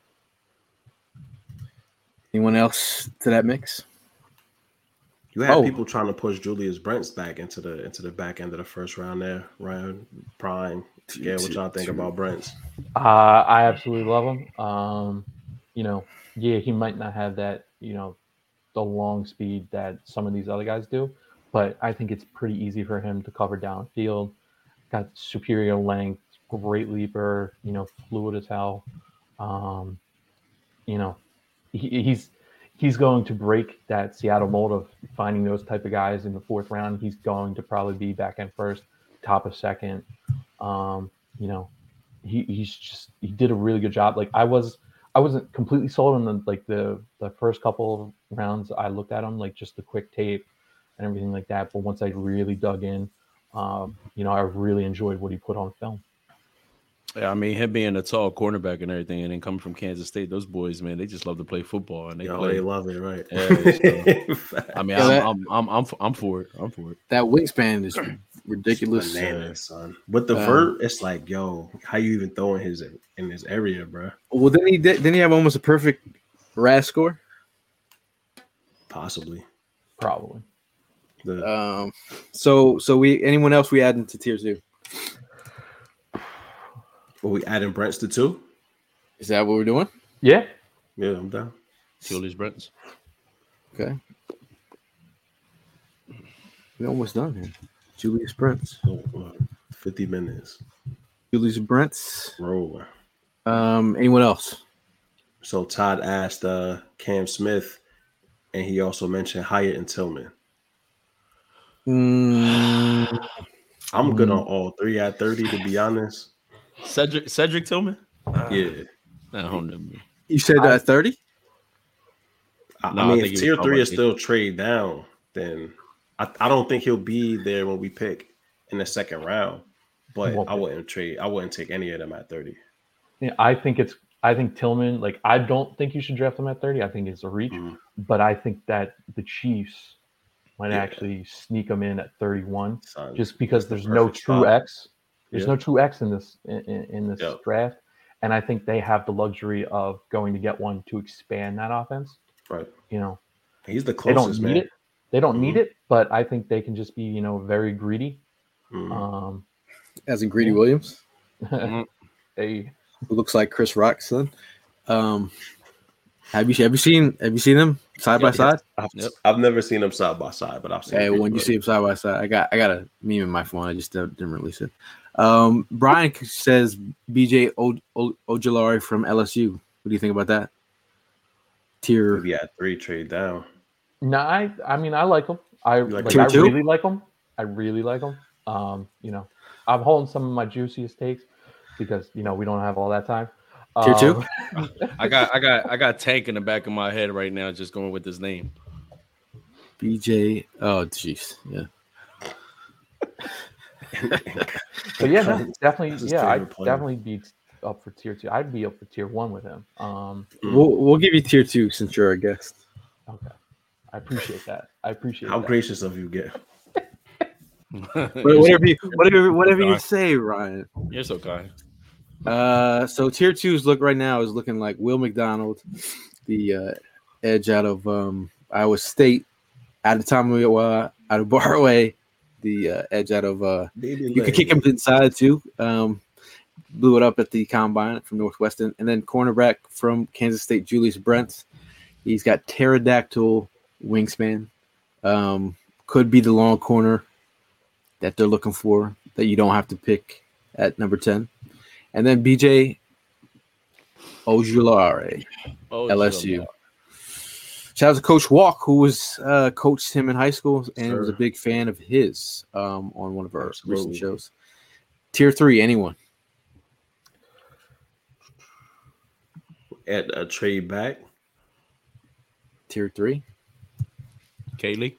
Anyone else to that mix?
You had
Oh.
people trying to push Julius Brents back into the into the back end of the first round there, Ryan Prime. Yeah, what y'all think about Brents?
Uh, I absolutely love him. Um, you know, yeah, he might not have that, you know, the long speed that some of these other guys do, but I think it's pretty easy for him to cover downfield. Got superior length, great leaper, you know, fluid as hell. Um, you know, he, he's he's going to break that Seattle mold of finding those type of guys in the fourth round. He's going to probably be back end first, top of second. Um, you know, he, he's just he did a really good job. Like I was I wasn't completely sold on the like the the first couple of rounds I looked at him, like just the quick tape and everything like that. But once I really dug in, um, you know, I really enjoyed what he put on film.
Yeah, I mean, him being a tall cornerback and everything, and then coming from Kansas State, those boys, man, they just love to play football, and they
Yo,
play.
they love it, right?
Yeah, so, I mean,
Yeah, that-
I'm, I'm, I'm, I'm, I'm for it. I'm for it.
That wingspan is ridiculous.
Bananas, son. With the
Um,
vert, it's like, yo, how you even throwing his in this area, bro?
Well, then he did. Then he have almost a perfect R A S score.
Possibly.
Probably.
The,
Um, so so we anyone else we add into tier two?
Are we adding Brents to two?
Is that what we're doing?
Yeah.
Yeah, I'm down.
Julius Brents.
Okay. We're almost done here. Julius Brents.
Oh, uh, fifty minutes.
Julius Brents.
Roll.
Um, anyone else?
So Todd asked uh, Cam Smith, and he also mentioned Hyatt and Tillman.
Mm,
I'm good on all three at thirty, to be honest.
Cedric Cedric Tillman.
Yeah.
I don't know.
you said that thirty?
I,
No,
I
I
mean,
think
if
he was
tier
talking
three
about
is still trade down, then I, I don't think he'll be there when we pick in the second round. But
Won't
I
be.
wouldn't trade. I wouldn't take any of them at thirty.
Yeah, I think it's. I think Tillman. Like, I don't think you should draft him at thirty. I think it's a reach,
Mhm.
but I think that the Chiefs might
Yeah.
actually sneak him in at thirty-one,
Son,
just because
that's the
there's no
perfect
true
spot.
X. There's
Yeah.
no true X in this in, in in this
Yep.
draft, and I think they have the luxury of going to get one to expand that offense.
Right.
You know,
He's the
they don't
closest,
need
man.
it. They don't need
Mhm.
it, but I think they can just be, you know, very greedy.
Mhm.
Um,
As in Greedy
Yeah.
Williams,
they
who looks like Chris Rock's son. Um, have you have you seen have you seen them side by
Yes,
side?
I've,
Yep.
I've never seen them side by side, but I've seen.
Hey,
them
when you
together.
see them side by side, I got I got a meme in my phone. I just didn't release it. Um, Brian says B J O- O- Ojulari from L S U. What do you think about that? Tier
Maybe at three trade down.
No, I I mean I like him. I
like
like
Tier
I
two?
really like him. I really like him. Um, you know, I'm holding some of my juiciest takes because you know we don't have all that time.
Tier two?
Um,
I got I got I got Tank in the back of my head right now, just going with his name.
B J. Oh, jeez. Yeah.
But yeah, no, definitely.
That's his
Yeah, I'd
favorite player.
definitely be up for tier two. I'd be up for tier one with him. Um,
We'll we'll give you tier two since you're our guest.
okay, I appreciate that. I appreciate
How
that.
gracious of you, get.
But whatever you whatever whatever you say, Ryan.
You're so kind.
Uh, so tier twos look right now is looking like Will McDonald, the uh, edge out of um, Iowa State, out of Tomawa, out of Barway, the uh, edge out of uh,
Baby
you could kick him inside too. Um, blew it up at the combine from Northwestern, and then cornerback from Kansas State, Julius Brents. He's got pterodactyl wingspan. Um, could be the long corner that they're looking for that you don't have to pick at number ten. And then B J Ojulari,
Oh,
L S U. Shout out to Coach Walk, who was uh, coached him in high school and
Sure.
was a big fan of his um, on one of our
Absolutely.
recent shows. Tier three, anyone?
At a trade back.
Tier three?
Kaylee.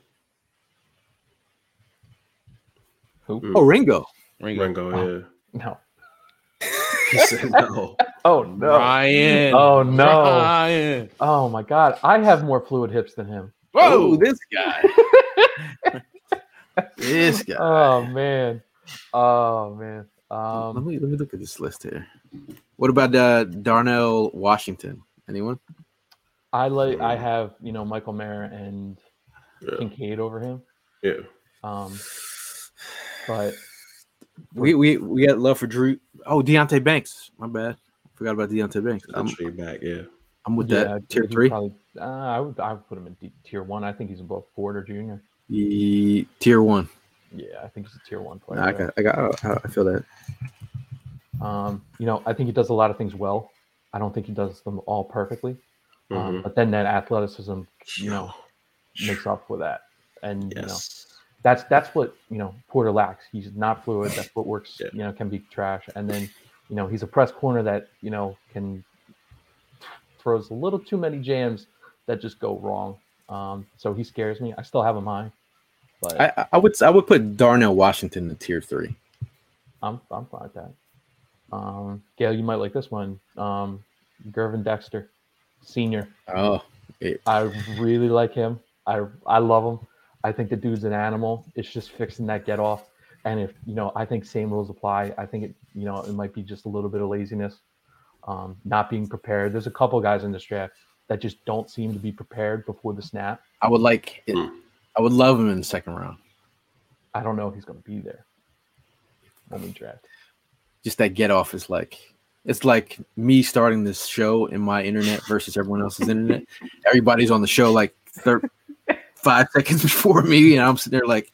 Who?
Oh, Ringo.
Ringo.
Ringo, yeah.
No.
He said no.
Oh no.
Ryan.
Oh no.
Ryan.
Oh my God. I have more fluid hips than him.
Whoa, this guy. this guy.
Oh man. Oh man.
let
Um,
me let me look at this list here. What about uh, Darnell Washington? Anyone?
I like. I have you know Michael Mayer and
Yeah.
Kincaid over him.
Yeah.
Um, but
We we we got love for Drew. Oh, Deontay Banks. My bad. Forgot about Deontay Banks.
A
I'm,
trade back, yeah.
I'm with
yeah,
that. Tier
he's
three.
Probably, uh, I would. I would put him in D- tier one. I think he's above Porter Junior
The tier one.
Yeah, I think he's a tier one player.
I got. I got. I feel that.
Um, you know, I think he does a lot of things well. I don't think he does them all perfectly. Um,
Mhm.
but then that athleticism, you know, makes up for that. And you know,
Yes.
that's that's what you know Porter lacks. He's not fluid. That footwork's
Yeah.
you know can be trash. And then you know he's a press corner that you know can throws a little too many jams that just go wrong. Um, so he scares me. I still have him high, but
I I would I would put Darnell Washington in tier three.
I'm I'm fine with that. Um, Gail, you might like this one. Um, Gervin Dexter, senior.
Oh, it,
I really like him. I I love him. I think the dude's an animal. It's just fixing that get off. And if you know, I think same rules apply. I think it you know it might be just a little bit of laziness, um, not being prepared. There's a couple guys in this draft that just don't seem to be prepared before the snap.
I would like. It,
Hmm.
I would love him in the second round.
I don't know if he's going to be there when we draft.
Just that get off is like. It's like me starting this show in my internet versus everyone else's internet. Everybody's on the show like thir- five seconds before me, and I'm sitting there like,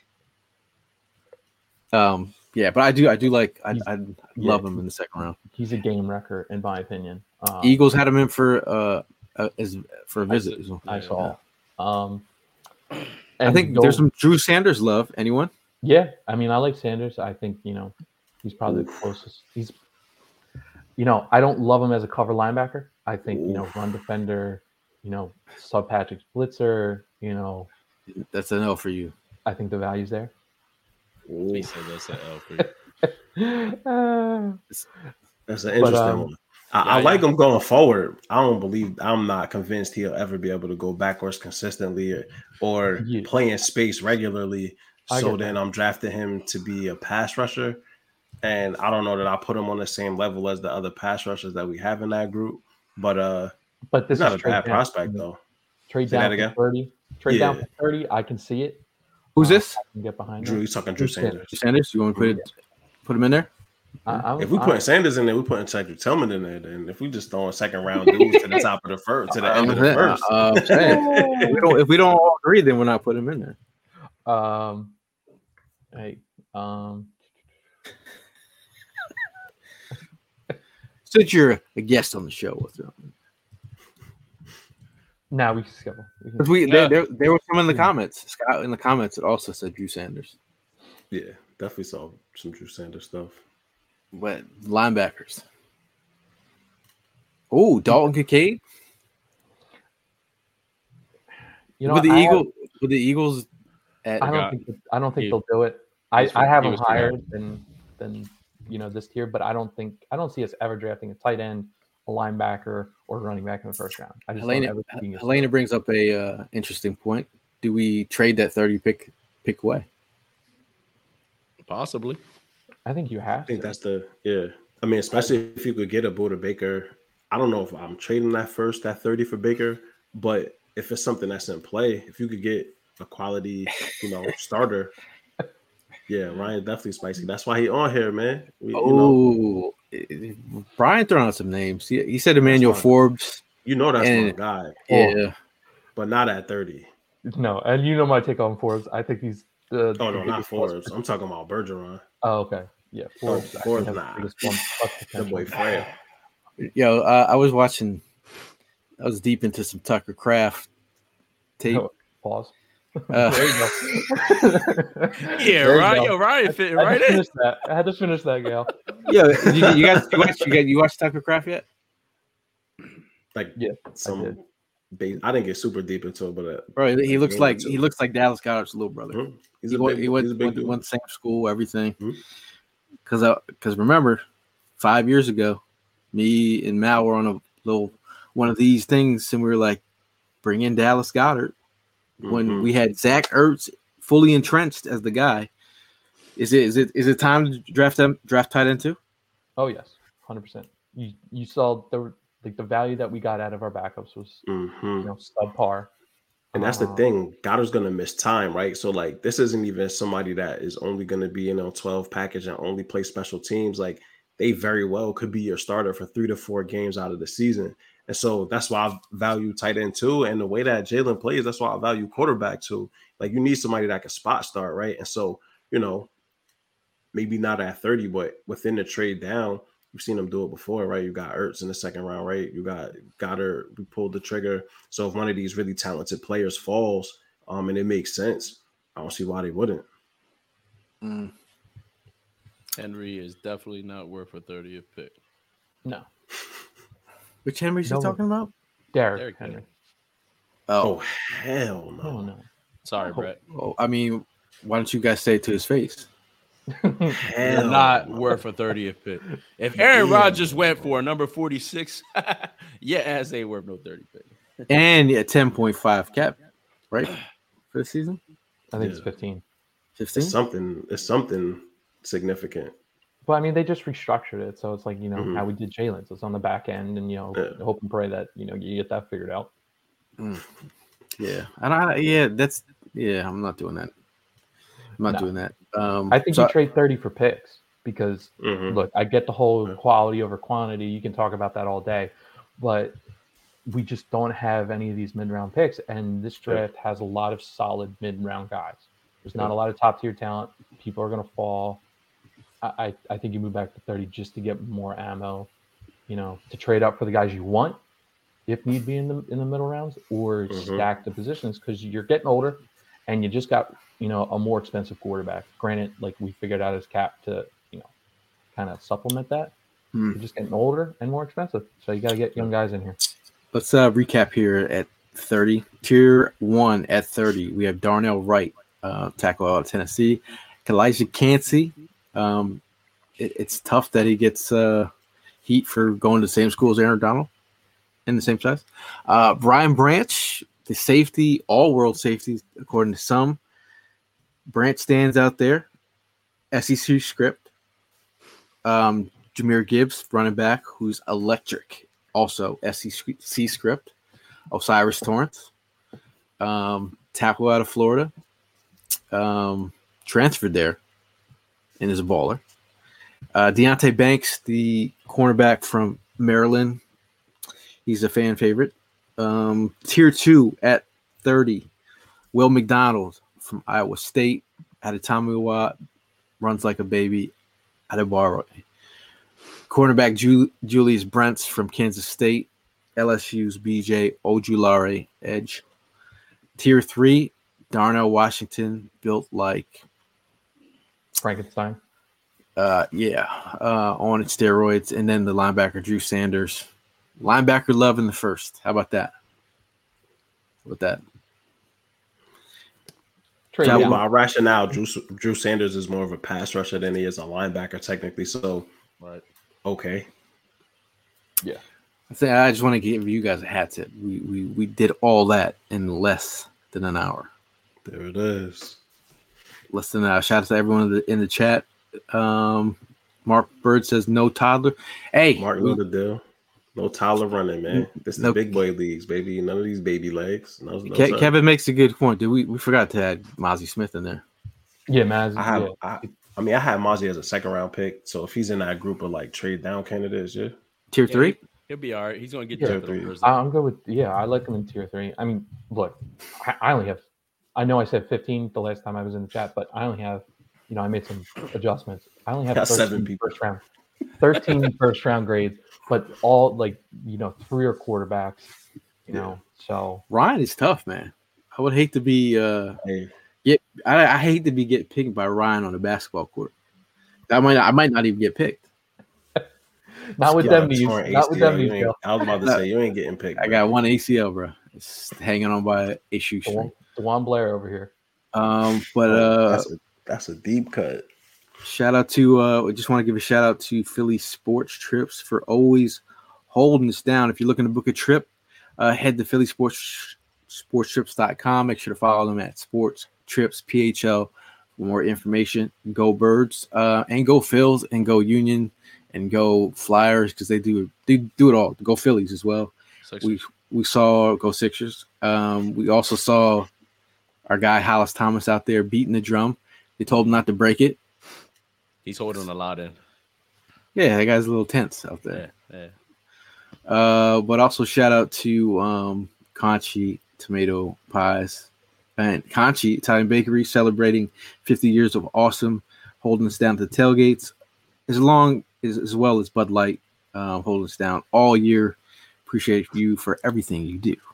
um, yeah. But I do, I do like, I, I love
yeah.
him in the second round.
He's a game wrecker, in my opinion. Um,
Eagles had him in for uh, uh as for a visit.
I saw. Um,
I
and
think
go-
there's some Drew Sanders love. Anyone?
Yeah, I mean, I like Sanders. I think you know he's probably the closest. He's, you know, I don't love him as a cover linebacker. I think you know, run defender, you know, sub Patrick blitzer. You know,
That's an L for you.
I think the value's there.
He said that's an L for you.
Uh,
That's an interesting
um,
one. I, I
yeah,
like
yeah.
him going forward. I don't believe I'm not convinced he'll ever be able to go backwards consistently or, or
Yeah.
play in space regularly.
I
So
get
then
that.
I'm drafting him to be a pass rusher. And I don't know that I put him on the same level as the other pass rushers that we have in that group. But uh
but this
he's not
is
a
trade
bad
down.
prospect though.
Trade
Say that
down
again?
for thirty. Trade down
Yeah.
for thirty. I can see it.
Who's
Uh,
this?
I can get behind
Drew,
that.
he's talking Drew
Drew Sanders.
Sanders.
Drew Sanders. You want to put it, put him in there?
I, I'm,
If we
I'm,
putting Sanders in there, we putting Cedric Tillman in there. Then if we just throwing second round dudes to the top of the first, to the end of the first,
Uh, I'm saying, if, we don't, if we don't all agree, then we're not putting him in there.
um, hey, um,
Since you're a guest on the show, what's up?
now we can schedule. We can,
Because we
Yeah.
there, there there was some in the comments. Scott in the comments it also said Drew Sanders,
yeah, definitely saw some Drew Sanders stuff.
but linebackers. Oh, Dalton Kincaid
you know,
with the
I have-
Eagle with the Eagles. At,
I don't
got-
think that- I don't think
he-
they'll do it. I,
was
I
for-
have
he
them
was for
higher than than you know this tier, but I don't think I don't see us ever drafting a tight end, a linebacker, or a running back in the first round. I just
Helena,
don't ever see being a
Helena brings up a uh, interesting point. Do we trade that thirty pick pick away?
Possibly.
I think you have
I think
to.
that's the yeah. I mean, especially if you could get a Buda Baker. I don't know if I'm trading that first, that thirty for Baker, but if it's something that's in play, if you could get a quality, you know, starter, yeah, Ryan definitely spicy. That's why he on here, man. We, you know,
Oh, Brian throwing out some names. He, he said Emmanuel
fine.
Forbes.
you know that's my
and-
guy,
Yeah,
but not at thirty.
No, and you know my take on Forbes. I think he's the.
Oh
the
no, not
biggest
Forbes.
plus-
I'm talking about Bergeron.
Oh, okay. Yeah, Forbes. I think
Forbes,
has the
nah.
biggest one plus
That
potential.
boy frail.
yo, uh, I was watching. I was deep into some Tucker Craft tape.
Oh, pause.
Uh,
There you go.
Yeah,
There you
right.
go.
Yo, Ryan fitting
I
right
had to
in.
finish that. I had to finish that, Gail.
Yo, you, you guys, you watch, you, got, you watch Tucker Craft yet?
Like
Yeah, I
some.
did.
Base, I didn't get super deep into it, but uh,
Bro, he looks
game
like
or two.
he looks like Dallas Goddard's little brother.
Mhm. He's
He
a
went,
big,
he went,
he's a big
went,
dude.
went the same school, everything.
Mhm.
Because because remember, five years ago, me and Mal were on a little one of these things, and we were like, bring in Dallas Goddard. When
Mhm.
we had Zach Ertz fully entrenched as the guy, is it is it is it time to draft them draft tight end too?
Oh yes, hundred percent. You you saw the like the value that we got out of our backups was
Mhm.
you know subpar.
And that's the
Um,
thing. Goddard's gonna miss time, right? So like this isn't even somebody that is only gonna be in a twelve package and only play special teams. Like they very well could be your starter for three to four games out of the season. And so that's why I value tight end too. And the way that Jalen plays, that's why I value quarterback too. Like you need somebody that can spot start, right? And so, you know, maybe not at thirty, but within the trade down, we've seen them do it before, right? You got Ertz in the second round, right? You got Goddard, we pulled the trigger. So if one of these really talented players falls, um, and it makes sense, I don't see why they wouldn't.
Henry is definitely not worth a thirtieth pick.
No,
Which Henry's he
No.
talking about?
Derek,
Derrick
Henry.
Henry.
Oh,
Oh,
hell no.
Oh no.
Sorry, Brett.
oh, I mean, why don't you guys say it to his face?
Hell
Not
no.
worth a thirtieth pick. If Aaron
Yeah.
Rodgers went for a number forty-six, yeah, ass ain't worth no thirty pick.
And a ten point five cap, right? For the season?
I think it's
Yeah.
fifteen.
fifteen?
It's something, it's something significant.
But I mean, they just restructured it, so it's like you know
Mhm.
how we did Jalen. So it's on the back end, and you know,
Yeah.
hope and pray that you know you get that figured out.
Yeah. And I yeah, that's yeah, I'm not doing that. I'm not
No.
doing that. Um
I think
so-
you trade thirty for picks because
Mhm.
look, I get the whole
Yeah.
quality over quantity. You can talk about that all day, but we just don't have any of these mid-round picks, and this
Yeah.
draft has a lot of solid mid-round guys. There's not
Yeah.
a lot of top-tier talent. People are going to fall. I, I I think you move back to thirty just to get more ammo, you know, to trade up for the guys you want, if need be in the in the middle rounds, or
Mhm.
stack the positions because you're getting older, and you just got you know a more expensive quarterback. Granted, like we figured out his cap to you know kind of supplement that.
Hmm.
You're just getting older and more expensive, so you got to get young guys in here.
Let's uh, recap here at thirty. Tier one at thirty. We have Darnell Wright, uh, tackle out of Tennessee. Elijah Cansey. Um, it, it's tough that he gets uh, heat for going to the same school as Aaron Donald in the same size. Uh, Brian Branch, the safety, all-world safety, according to some. Branch stands out there. S E C script. Um, Jahmyr Gibbs, running back, who's electric. Also, S E C script. Osiris Torrance, um, tackle out of Florida, um, transferred there and is a baller. Uh, Deonte Banks, the cornerback from Maryland. He's a fan favorite. Um, tier two at thirty. Will McDonald from Iowa State. Out of Tommy Watt. Runs like a baby. Out of Barrow. Cornerback Ju- Julius Brents from Kansas State. L S U's B J Ojulari, edge. Tier three, Darnell Washington, built like
Frankenstein.
Uh, yeah, uh, on its steroids. And then the linebacker Drew Sanders. Linebacker love in the first. How about that? With that.
So yeah. My rationale, Drew, Drew Sanders is more of a pass rusher than he is a linebacker, technically. So,
right.
Okay.
Yeah.
I think I just want to give you guys a hat tip. We, we we did all that in less than an hour.
There it is.
Less than an hour. Shout out to everyone in the, in the chat. Um, Mark Bird says no toddler. Hey,
Mark Lauderdale. No toddler running, man. This is no, the big boy leagues, baby. None of these baby legs. No, no
Ke- Kevin makes a good point. Did we we forgot to add Mozzie Smith in there?
Yeah, Maz.
I have.
Yeah.
I, I mean, I had Mozzie as a second round pick. So if he's in that group of like trade down candidates, yeah.
Tier three.
Yeah, he'll be all right. He's going to get
yeah,
tier three.
I'm good with yeah. I like him in tier three. I mean, look, I, I only have. I know I said fifteen the last time I was in the chat, but I only have. You know, I made some adjustments. I only have
That's
thirteen
seven people.
first round, thirteen first round grades, but all like you know three are quarterbacks. You know, so
Ryan is tough, man. I would hate to be. Uh,
hey.
Get I, I hate to be get picked by Ryan on the basketball court. I might I might not even get picked.
Not with them knees. Not with them knees.
I was about to say you ain't getting picked.
I got one A C L, bro. It's hanging on by a shoestring.
DeJuan Blair over here.
Um, but uh,
that's a, that's a deep cut.
Shout out to uh, I just want to give a shout out to Philly Sports Trips for always holding us down. If you're looking to book a trip, uh, head to Philly Sports Sports Trips dot com. Make sure to follow them at Sports Trips P H L for more information. Go Birds, uh, and go Phils, and go Union, and go Flyers because they do they do it all. Go Phillies as well. Sixers. We we saw go Sixers. Um, we also saw our guy Hollis Thomas out there beating the drum. They told him not to break it.
He's holding a lot in.
Yeah, that guy's a little tense out there.
Yeah, yeah.
Uh, but also shout out to um, Conchi Tomato Pies and Conchi Italian Bakery celebrating fifty years of awesome, holding us down to the tailgates, as long as as well as Bud Light, uh, holding us down all year. Appreciate you for everything you do.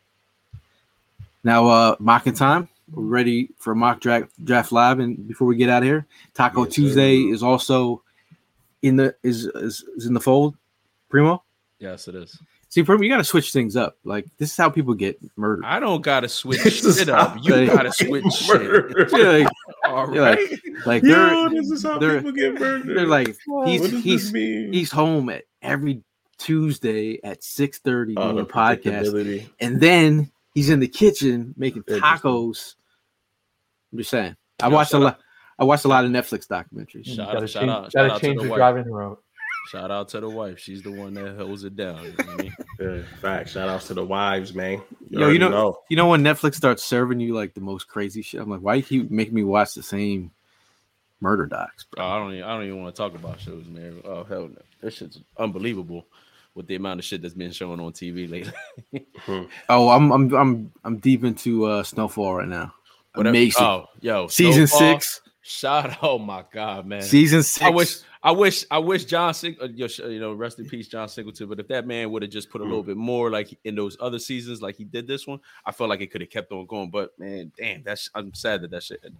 Now, uh, mocking time. We're ready for mock draft draft live, and before we get out of here, Taco yes, Tuesday sir. is also in the is, is is in the fold. Primo,
yes, it is.
See, Primo, you got to switch things up. Like this is how people get murdered.
I don't got to switch shit up. You got to switch shit.
Yeah, like,
all right,
like, like
Yo, this is how people get murdered.
They're like he's he's he's home at every Tuesday at six thirty doing a podcast, and then he's in the kitchen making tacos. I'm just saying. I
Yo,
watched a lot.
Out.
I watched a lot of Netflix documentaries.
Shout,
gotta
shout
change,
out!
Gotta
shout out
change
to the
the
wife.
driving route.
Shout out to the wife. She's the one that holds it down. You know what I mean?
Yeah, fact. Shout outs to the wives, man.
You Yo, you know, know, you know when Netflix starts serving you like the most crazy shit. I'm like, why you keep making me watch the same murder docs, bro?
Oh, I don't. Even, I don't even want to talk about shows, man. Oh hell no, this shit's unbelievable. With the amount of shit that's been shown on T V lately.
oh, I'm I'm I'm I'm deep into uh, Snowfall right now.
Whatever.
Amazing.
Oh, yo,
season
Snowfall,
six.
Shout out! Oh my god, man.
Season six.
I wish. I wish. I wish John Sing. You know, rest in peace, John Singleton. But if that man would have just put a little bit more, like in those other seasons, like he did this one, I felt like it could have kept on going. But man, damn, that's. I'm sad that that shit ended.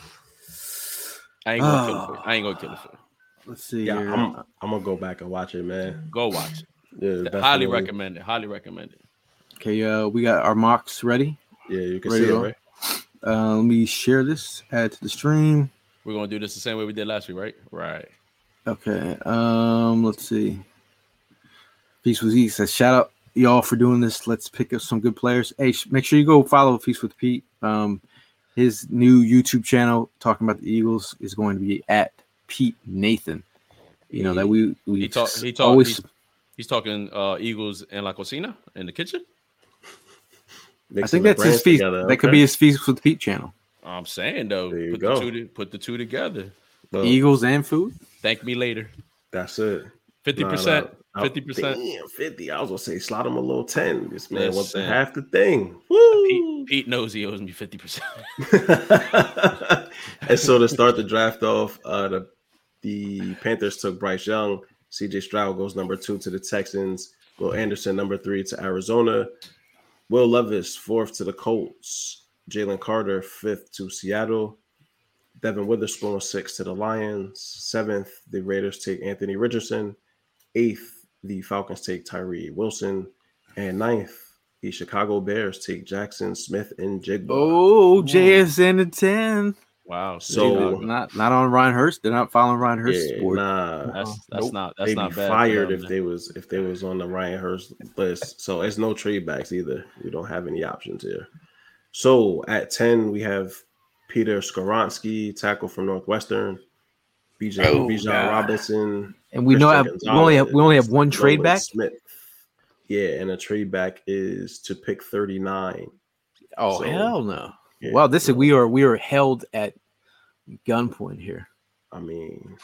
I ain't gonna oh. kill it for you. I ain't gonna kill it for you.
Let's see.
Yeah,
here.
I'm, I'm gonna go back and watch it, man.
Go watch it.
Yeah,
highly recommend it. Highly recommend it.
Okay, uh, we got our mocks ready.
Yeah, you can
ready
see it, right?
Uh, let me share this. Add to the stream.
We're gonna do this the same way we did last week, right? Right.
Okay. Um, let's see. Feast with Pete says, "Shout out y'all for doing this. Let's pick up some good players. Hey, sh- make sure you go follow Feast with Pete. Um, his new YouTube channel talking about the Eagles is going to be at Pete Nathan. You know that we we
he talk, he talk,
always."
He's, he's talking uh, Eagles in La Cocina in the kitchen.
I think that's his feast.
Together.
That
okay.
could be his Feast with Pete channel.
I'm saying though,
there you
put
go.
the two to, put the two together.
Well,
Eagles and food.
Thank me later.
That's it.
Fifty
Nah,
percent.
nah.
Fifty percent.
Damn, fifty. I was gonna say slot him a little ten. This man wants to
Listen.
half the thing. Woo!
Pete, Pete knows he owes me fifty percent.
And so to start the draft off, uh, the the Panthers took Bryce Young. C J Stroud goes number two to the Texans. Will Anderson number three to Arizona. Will Levis fourth to the Colts. Jalen Carter fifth to Seattle. Devin Witherspoon sixth to the Lions. Seventh, the Raiders take Anthony Richardson. Eighth, the Falcons take Tyree Wilson. And ninth, the Chicago Bears take Jackson Smith and Jigba.
Oh, J S N to ten.
Wow.
So
not not on Ryan Hurst. They're not following Ryan Hurst's
yeah,
board.
nah,
That's that's
Nope.
not that's
they'd
not
be
bad. for
fired
them,
if
man.
they was if they was on the Ryan Hurst list. So it's no trade backs either. We don't have any options here. So at ten, we have Peter Skoronsky, tackle from Northwestern. B J
Oh,
Bijan
God.
Robinson.
And we know have, we only have we only have one trade
Nolan
back.
Smith. Yeah, and a trade back is to pick thirty-nine.
Oh
So,
hell no!
yeah,
Wow, this is
so,
we are we are held at gunpoint here.
I mean,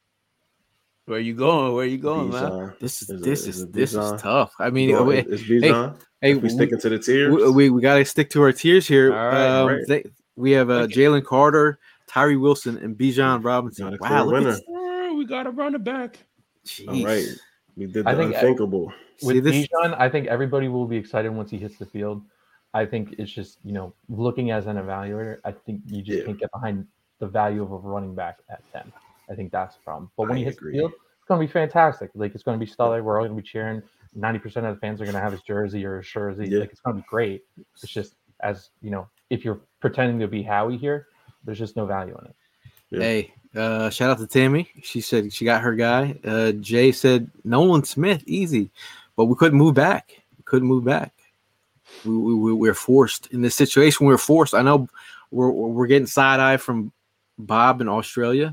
Where you going? Where you going, man?
Bijan.
This is
Is it-
this
is
is
it
this is
Bijan?
tough. I mean,
Well,
we,
it's Bijan.
hey,
If we
we-
sticking to the tiers.
we, we, we got to stick to our tiers here.
All right,
um,
right.
They, we have uh,
Okay.
Jalen Carter, Tyree Wilson, and Bijan Robinson.
Got a clear
Wow, look
winner.
at
Oh, we got to run it back.
All right,
jeez.
we did
I
the
think-
unthinkable.
See
With
this?
Bijan, I think everybody will be excited once he hits the field. I think it's just, you know, looking as an evaluator, I think you just
Yeah.
can't get behind the value of a running back at ten. I think that's the problem. But when
I
he hits
agree.
the field, it's going to be fantastic. Like, it's going to be stellar. We're all going to be cheering. ninety percent of the fans are going to have his jersey or his jersey.
Yeah.
Like, it's going to be great. It's just, as, you know, if you're pretending to be Howie here, there's just no value in it.
Yeah.
Hey, uh, shout out to Tammy. She said she got her guy. Uh, Jay said Nolan Smith, easy, but we couldn't move back. We couldn't move back. We, we, we we're forced in this situation. We're forced. I know we're we're getting side eye from Bob in Australia.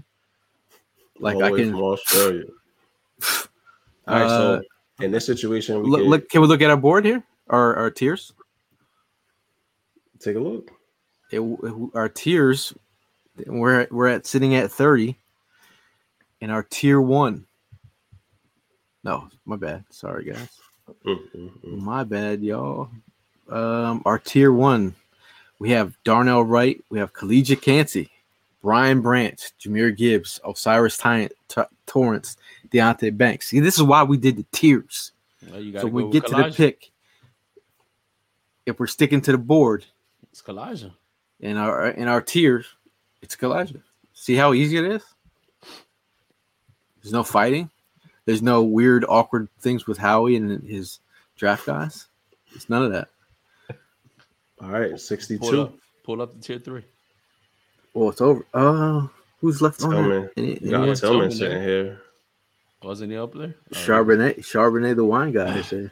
Like
All the
I
way
can
from Australia. All right,
Uh,
so in this situation, we
look,
could
look. Can we look at our board here? Our our tiers.
take a look.
It, our tiers. We're we're at sitting at thirty, and our tier one. No, my bad. Sorry, guys.
Mm, mm, mm.
My bad, y'all. Um, our tier one, we have Darnell Wright, we have Collegiate Cansey, Brian Branch, Jahmyr Gibbs, Osiris Ty- T- Torrance, Deontay Banks. See, this is why we did the tiers.
Well, you
So
gotta
when
go
we get
with
to the
Kalijah.
pick, if we're sticking to the board
It's Kalijah.
in our in our tiers, it's Kalijah. See how easy it is? There's no fighting. There's no weird, awkward things with Howie and his draft guys. It's none of that.
All right,
Pull
sixty-two.
up, pull up the tier three.
Well, it's over. Uh, who's left on
Tillman.
there? Any,
You got
any-
Tillman
Tillman
sitting
there.
here.
Wasn't he up there? Oh,
Charbonnet, Charbonnet, the wine guy. They say.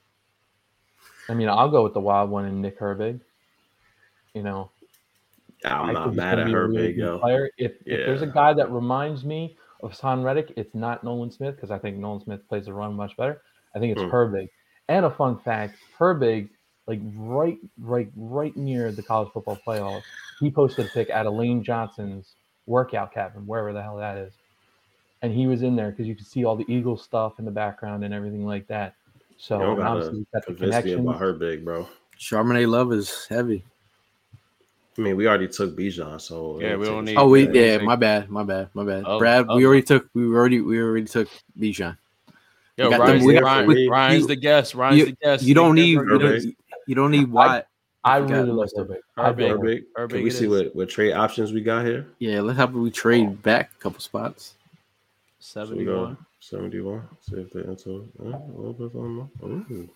I mean, I'll go with the wild one and Nick Herbig. You know,
I'm
I
not
think he's
mad
gonna
at
be a
her,
really
big
good
yo.
player. If, if there's a
Yeah.
guy that reminds me of Hassan Reddick, it's not Nolan Smith because I think Nolan Smith plays the run much better. I think it's
Hmm.
Herbig. And a fun fact, Herbig, like right, right, right near the college football playoffs, he posted a pic at Elaine Johnson's workout cabin, wherever the hell that is. And he was in there because you could see all the Eagles stuff in the background and everything like that. So
You don't
and obviously
gotta
we've got the
convince me
connection.
about her, big bro.
Charbonnet love is heavy.
I mean, we already took Bijan, so
Yeah, we
it'll
don't
take-
need-
Oh, we
Yeah,
yeah,
we-
my bad, my bad, my bad.
Oh,
Brad,
oh.
we already took, we already, we already took Bijan.
Yo,
We got
Ryan's,
them- we got-
Ryan,
we-
Ryan's
you-
the guest. Ryan's
You,
the guest.
you don't need,
Nick
you
Herbig.
don't, you don't need Watt.
I
You got
really like
most of
Herbig.
it.
I dig him.
Herbig.
Herbig
Can we
it
see
is.
what, what trade options we got here?
Yeah, let's have we trade back a couple spots.
So we go
seventy-one.
seventy-one. See if they enter uh, a little bit on the.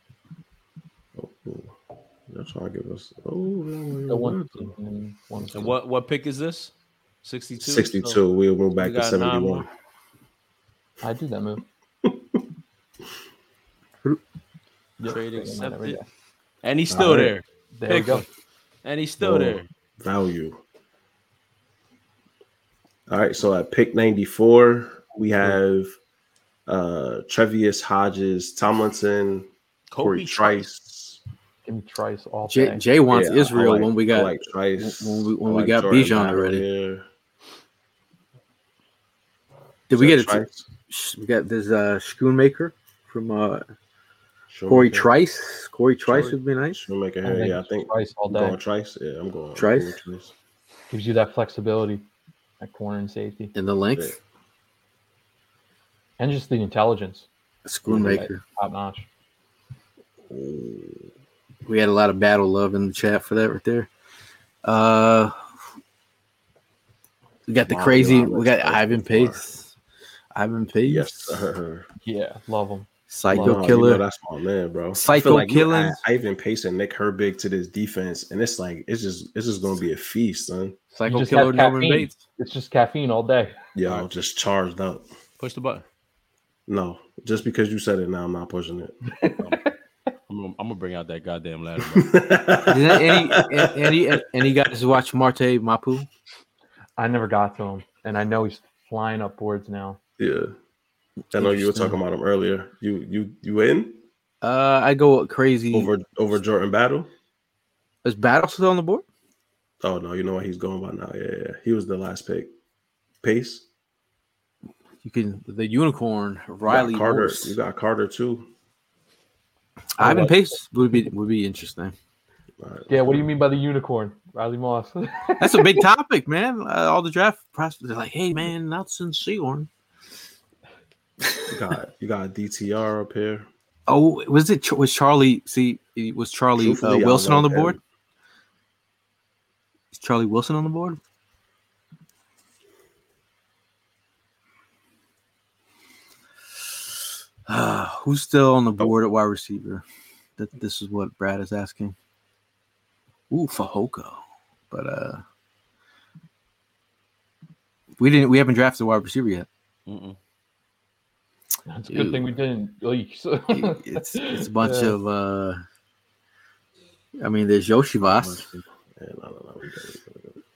Oh, oh, they're trying to give us. Oh,
The one, and one
And what what pick is this? sixty-two.
sixty-two.
So
We'll move back
we
to
got nine
seventy-one.
more.
I do that move. Yep,
Trade
taking that every
accepted.
day.
And he's still
All right.
there.
There we
Pick
go.
him. And he's still
Oh,
there.
Value. All right, so at pick ninety-four, we have uh Trevius Hodges, Tomlinson, Corey
Kobe
Trice.
Give me Trice all
Jay,
day.
Jay wants
Yeah, I
Israel
like-
when we
I
got
like Trice.
when we- when
I
we
like
got
Jordan
Bijan
Battle
already.
here.
Did we get it?
Trice?
We got this uh, Schoonmaker from uh, Corey Trice. Corey Trice would be nice.
Shoemaker
I
here.
think
Yeah, I
it's
think
Trice all
I'm
day.
going Trice. Yeah, I'm going
Trice?
I'm going Trice.
Gives you that flexibility at corner and safety,
And the length.
Yeah.
and just the intelligence.
Schoonmaker.
Top notch.
We had a lot of battle love in the chat for that right there. Uh, we got the
Wow,
crazy.
wow,
We got
that's-
Ivan
that's far.
Pace. Ivan Pace.
Yes, sir.
Yeah, love him.
Psycho
No, you
Killer.
know that's my man, bro. I
Psycho
feel like you
Killing.
add Ivan Pace and Nick Herbig to this defense, and it's like it's just it's just gonna be a feast, son.
You
Psycho
just
Killer
have
Norman
caffeine.
Bates.
It's just caffeine all day.
Yo,
All right.
just charged up.
Push the button.
No, just because you said it now, I'm not pushing it.
I'm gonna, I'm gonna bring out that goddamn ladder. Bro.
Is that any, any, any, any guys watch Marte Mapu?
I never got to him, and I know he's flying up boards now.
Yeah, I know you were talking about him earlier. You you you in
Uh, I go crazy.
over over Jordan Battle?
Is Battle still on the board?
Oh no, you know what he's going by now. Yeah, yeah, he was the last pick. Pace,
You can the unicorn
you got
Riley
Carter.
Morse.
You got Carter too.
Ivan
like-
Pace would be would be interesting.
All right.
Yeah, what do you mean by the unicorn, Riley Moss?
That's a big topic, man. Uh, all the draft prospects are like, "Hey, man, Nelson Seahorn."
You got you got D T R up here.
Oh, was it was Charlie? See, was Charlie uh,
Truthfully, I
Wilson on the
want
board?
him.
Is Charlie Wilson on the board? Uh, who's still on the board at wide receiver? That this is what Brad is asking. Ooh, Fahoko, but uh, we didn't. We haven't drafted a wide receiver yet.
Mm-mm.
It's a good thing we didn't leak. So.
It's it's a bunch
Yeah.
of. uh I mean, there's Yoshivas.
Yeah, no, no, no, we got it,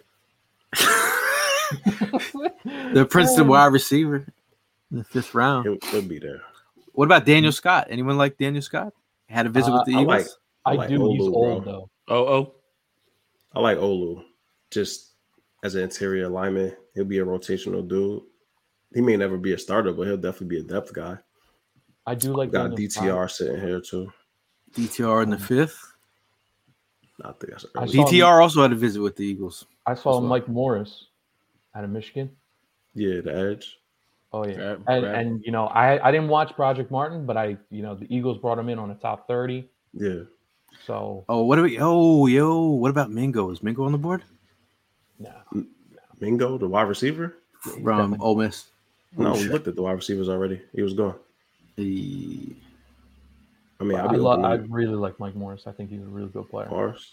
we got it.
The Princeton wide receiver in the fifth round.
He'll, he'll be there.
What about Daniel Scott? Anyone like Daniel Scott? Had a visit
Uh,
with the
I
Eagles.
like
I
like
do. He's
Olu,
old
bro.
though.
Oh, oh.
I like Olu. Just as an interior lineman, he'll be a rotational dude. He may never be a starter, but he'll definitely be a depth guy.
I do like
We got
Daniel
D T R sitting here too.
D T R in the fifth.
I think that's
I
early.
saw-
D T R also had a visit with the Eagles.
I saw
That's
Mike Morris out of Michigan.
Yeah, the edge.
Oh yeah,
Grab-
and,
grab-
and you know I I didn't watch Project Martin, but I you know the Eagles brought him in on a top thirty.
Yeah.
So
Oh, what do we? Oh, yo, what about Mingo? Is Mingo on the board
no,
Mingo, the wide receiver?
from Ole Miss?
No,
Oh,
we
shit.
looked at the wide receivers already. He was gone.
The
I mean,
I,
I'll be
lo-
open
I
to
really like Mike Morris. I think he's a really good player.
Mars.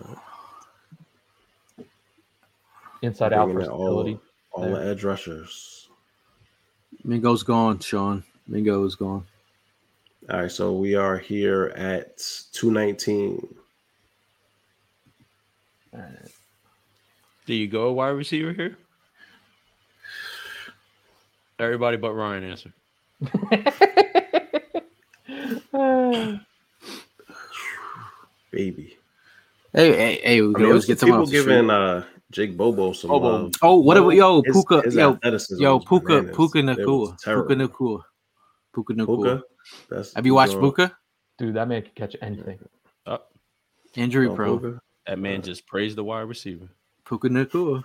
Inside out
Bringing in
versatility.
all, all the edge rushers.
Mingo's gone, Sean. Mingo is gone.
All right, so we are here at two nineteen.
Do you go a wide receiver here? Everybody but Ryan answer.
Baby.
Hey, hey, hey, we
I
can
mean,
always
there's
get
some
someone
people
else. to
giving
shoot.
uh, Jake Bobo some
Bobo.
love.
Oh, what about yo
His-
Puka?
his
Yo,
athleticism
yo
was
Puka,
bananas.
Puka
It was
Nakua,
terrible.
Puka Nakua, Puka Nakua.
Puka? That's,
Have you watched
going-
Puka?
Dude, that man can catch anything.
Uh,
Injury
going
prone.
Puka?
that man just praised the wide receiver.
Puka Nakua.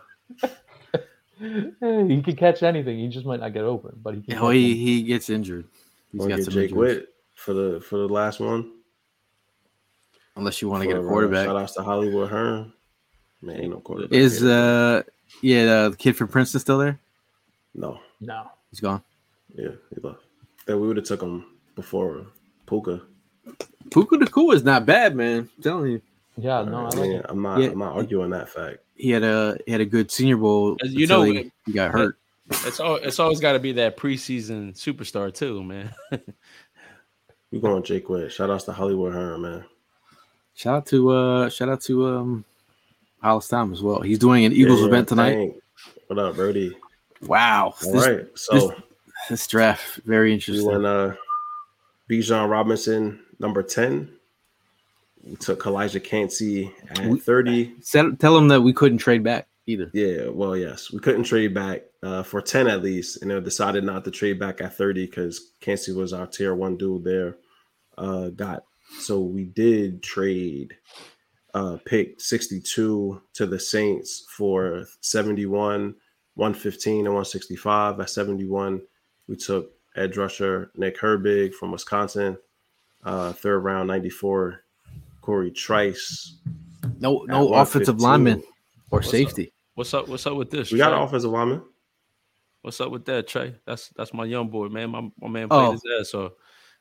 Hey, he can catch anything. He just might not get open, but he can.
Yeah,
catch
he,
anything.
he gets injured. He's
Wanna
got
get
some
Jake
injuries.
Witt for the for the last one.
Unless you want to get a
For, uh,
quarterback.
Shout outs to Hollywood Hearn. Man, ain't no quarterback.
Is
here.
uh yeah uh, the kid from Princeton still there?
no,
No.
He's gone.
yeah, he left. Then we would have took him before Puka.
Puka Nakua is not bad, man. I'm telling you.
Yeah, no, I
I
like
mean,
it.
I'm not.
Yeah.
I'm not arguing that fact.
He had a he had a good Senior Bowl.
As you
until
know,
he, he got hurt.
It's all. It's always got to be that preseason superstar too, man.
We going Jake Witt. Shout outs to Hollywood Hearn, man.
Shout out to uh shout out to um Hollis Tom as well. He's doing an Eagles
Yeah,
event tonight.
dang. What up, Birdie?
Wow.
All
this,
right, so
this draft very
we
interesting.
went uh, Bijan Robinson, number ten. We took Elijah Cansey at
We-
thirty.
Set, tell him that we couldn't trade back either.
Yeah, well, yes, we couldn't trade back. uh, for ten at least, and they decided not to trade back at thirty because Kancey was our tier one dude there. Uh, got so we did trade uh, pick sixty-two to the Saints for seventy-one, one fifteen, and one sixty-five. At seventy-one, we took edge rusher Nick Herbig from Wisconsin. Uh, third round, ninety-four, Corey Trice.
No, no offensive lineman or
What's
safety.
Up? What's up? What's up with this?
We got
Trey?
an offensive lineman.
What's up with that, Trey? That's that's my young boy, man. My, my man played
Oh.
his ass, so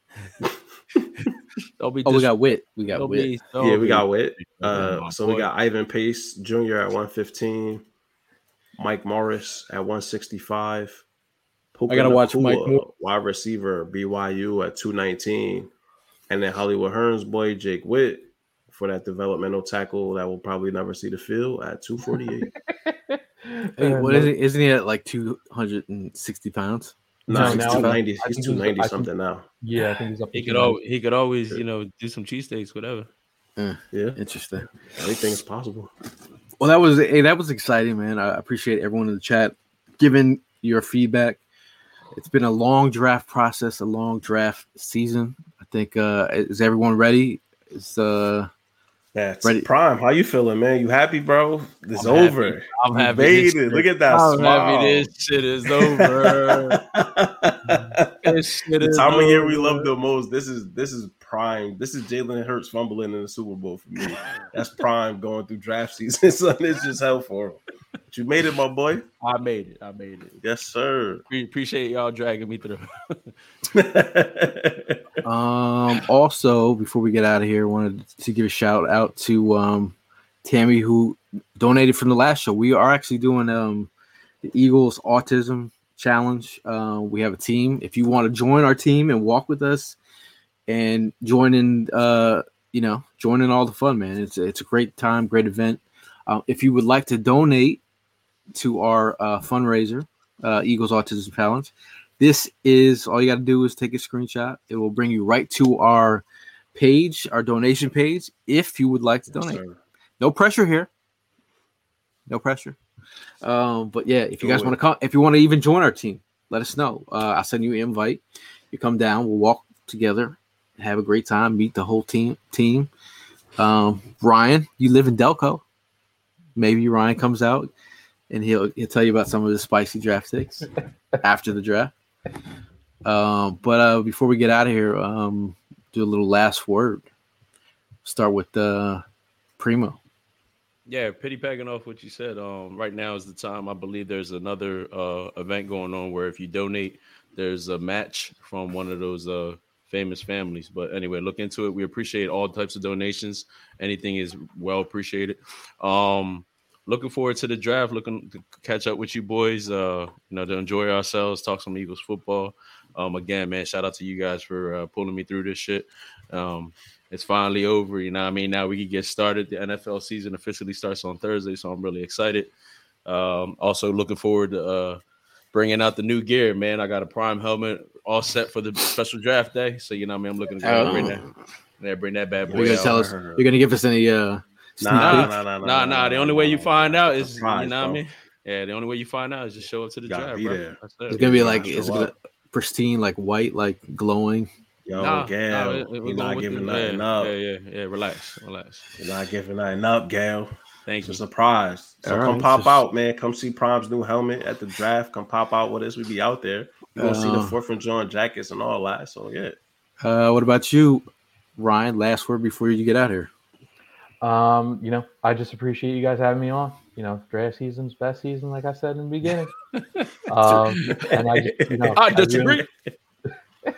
don't be
Oh, we got
disres-
Witt. We got
don't
Witt.
be- don't
Yeah, we
be-
got Witt.
Yeah,
Uh,
my
so we
boy.
got Ivan Pace Junior at one fifteen, Mike Morris at one sixty-five.
I gotta watch Mike Mor-
wide receiver B Y U at two nineteen, and then Hollywood Hearns boy Jake Witt for that developmental tackle that will probably never see the field at two forty-eight.
Hey, what is it? Isn't he at like two hundred sixty pounds?
No,
No,
he's
now-
two ninety.
I
He's
think
two
he's-
ninety
I think-
something now.
Yeah, I think he's up.
He
to
could
two ninety.
always, he could always, you know, do some cheesesteaks, whatever.
Yeah,
Interesting.
anything is possible.
Well, that was hey, that was exciting, man. I appreciate everyone in the chat giving your feedback. It's been a long draft process, a long draft season. I think uh is everyone ready? Is uh
Yeah, it's
Ready.
Prime. How you feeling, man? You happy, bro? It's
I'm happy.
over.
I'm
You
happy
made
this
it.
shit-
Look at that
I'm
smile.
happy this shit is over. This shit
The
is
time of year we
over.
love the most. This is this is prime. This is Jalen Hurts fumbling in the Super Bowl for me. That's prime going through draft season. Son, it's just hell for him. But you made it, my boy.
I made it. I made it.
Yes, sir.
Pre- appreciate y'all dragging me through.
um also before we get out of here, I wanted to give a shout out to um Tammy who donated from the last show. We are actually doing um the Eagles Autism Challenge. Uh, we have a team. If you want to join our team and walk with us and join in, uh, you know, join in all the fun, man. It's it's a great time, great event. Uh, if you would like to donate to our uh, fundraiser, uh, Eagles Autism Challenge, this is all you got to do is take a screenshot. It will bring you right to our page, our donation page. If you would like to donate,
Sir.
no pressure here. No pressure. Um, but yeah, if you
Do
guys
it.
want to come, if you want to even join our team, let us know. Uh, I'll send you an invite. You come down, we'll walk together, have a great time, meet the whole team. Team. Um, Ryan, you live in Delco. Maybe Ryan comes out and he'll he'll tell you about some of the spicy draft takes after the draft. Um, but uh, before we get out of here, um, do a little last word. Start with uh, Primo.
Yeah, piggybacking off what you said. Um, right now is the time. I believe there's another uh, event going on where if you donate, there's a match from one of those uh, famous families. But anyway, look into it. We appreciate all types of donations. Anything is well appreciated. Um, looking forward to the draft. Looking to catch up with you boys. Uh, you know, to enjoy ourselves, talk some Eagles football. Um, again, man, shout out to you guys for uh, pulling me through this shit. Um, It's finally over, you know what I mean? Now we can get started. The N F L season officially starts on Thursday, so I'm really excited. Um, also looking forward to uh, bringing out the new gear, man. I got a Prime helmet all set for the special draft day, so you know what I mean? I'm looking to go
Oh.
bring that, yeah, bring that bad
You're
boy
gonna
out.
tell us. You're gonna give us any uh, sneak
Nah,
peek?
nah, nah, nah,
Nah, nah, the only way you find out is,
Surprise,
you know what I
bro.
mean? Yeah, the only way you find out is just show up to the
Gotta
draft,
be
bro.
there.
That's
It's
it.
gonna be
Yeah,
like
show
it's gonna
up.
pristine, like white, like glowing.
Yo,
Nah,
Gail,
nah, we- we're
you're
going
not
with
giving
the-
nothing
yeah,
up.
Yeah, yeah, yeah. Relax, relax.
You're not giving nothing up, Gail.
Thank
It's a
you.
surprise. So
All
come
right,
pop
so-
out, man. Come see Prime's new helmet at the draft. Come pop out with us. We be out there. You're gonna see the
Uh,
fourth and John jackets and all that. So yeah.
Uh, what about you, Ryan? Last word before you get out of here.
Um, you know, I just appreciate you guys having me on. You know, draft season's best season, like I said in the beginning. um, and I, just, you know,
I
I
disagree.
really-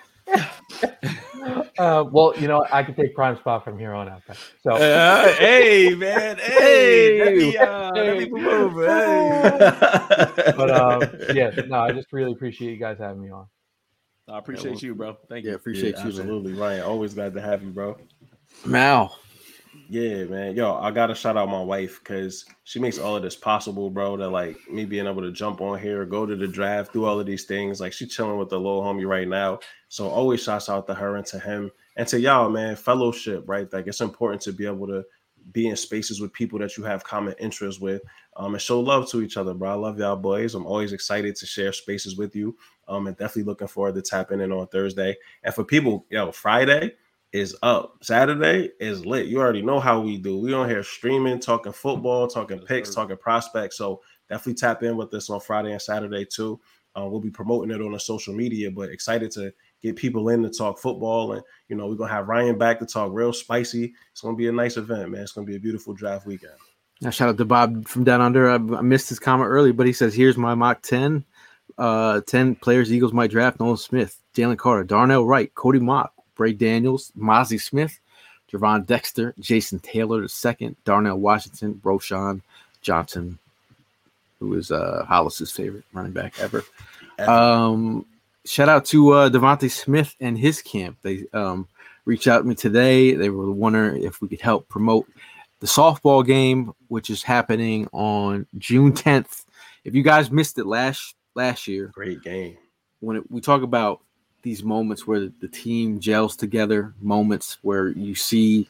uh, well, you know, I can take prime spot from here on out. Guys. So,
Uh, hey, man. Hey, let me, uh, let me
Hey.
move over. Hey.
but um, yeah, no, I just really appreciate you guys having me on.
I appreciate you, bro. Thank
Yeah,
you.
appreciate
Yeah,
you, man.
absolutely, Ryan. Always glad to have you, bro.
Mal.
Yeah, man. Yo, I gotta shout out my wife because she makes all of this possible, bro. That like me being able to jump on here, go to the draft, do all of these things. Like she's chilling with the little homie right now. So always shouts out to her and to him and to y'all, man. Fellowship, right? Like it's important to be able to be in spaces with people that you have common interests with, um, and show love to each other, bro. I love y'all boys. I'm always excited to share spaces with you, um, and definitely looking forward to tapping in on Thursday. And for people, yo, Friday is up. Saturday is lit. You already know how we do. We on here streaming, talking football, talking picks, talking prospects. So definitely tap in with us on Friday and Saturday too. Uh, we'll be promoting it on the social media, but excited to get people in to talk football. And, you know, we're going to have Ryan back to talk real spicy. It's going to be a nice event, man. It's going to be a beautiful draft weekend.
Now, shout out to Bob from down under. I, I missed his comment early, but he says, here's my mock ten. Uh, ten players the Eagles might draft: Nolan Smith, Jalen Carter, Darnell Wright, Cody Mock, Bray Daniels, Mozzie Smith, Javon Dexter, Jason Taylor the second, Darnell Washington, Roschon Johnson, who is uh, Hollis's favorite running back ever. ever. Um, shout out to uh, Devontae Smith and his camp. They um, reached out to me today. They were wondering if we could help promote the softball game, which is happening on June tenth. If you guys missed it last last year,
great game.
When it, we talk about these moments where the, the team gels together, moments where you see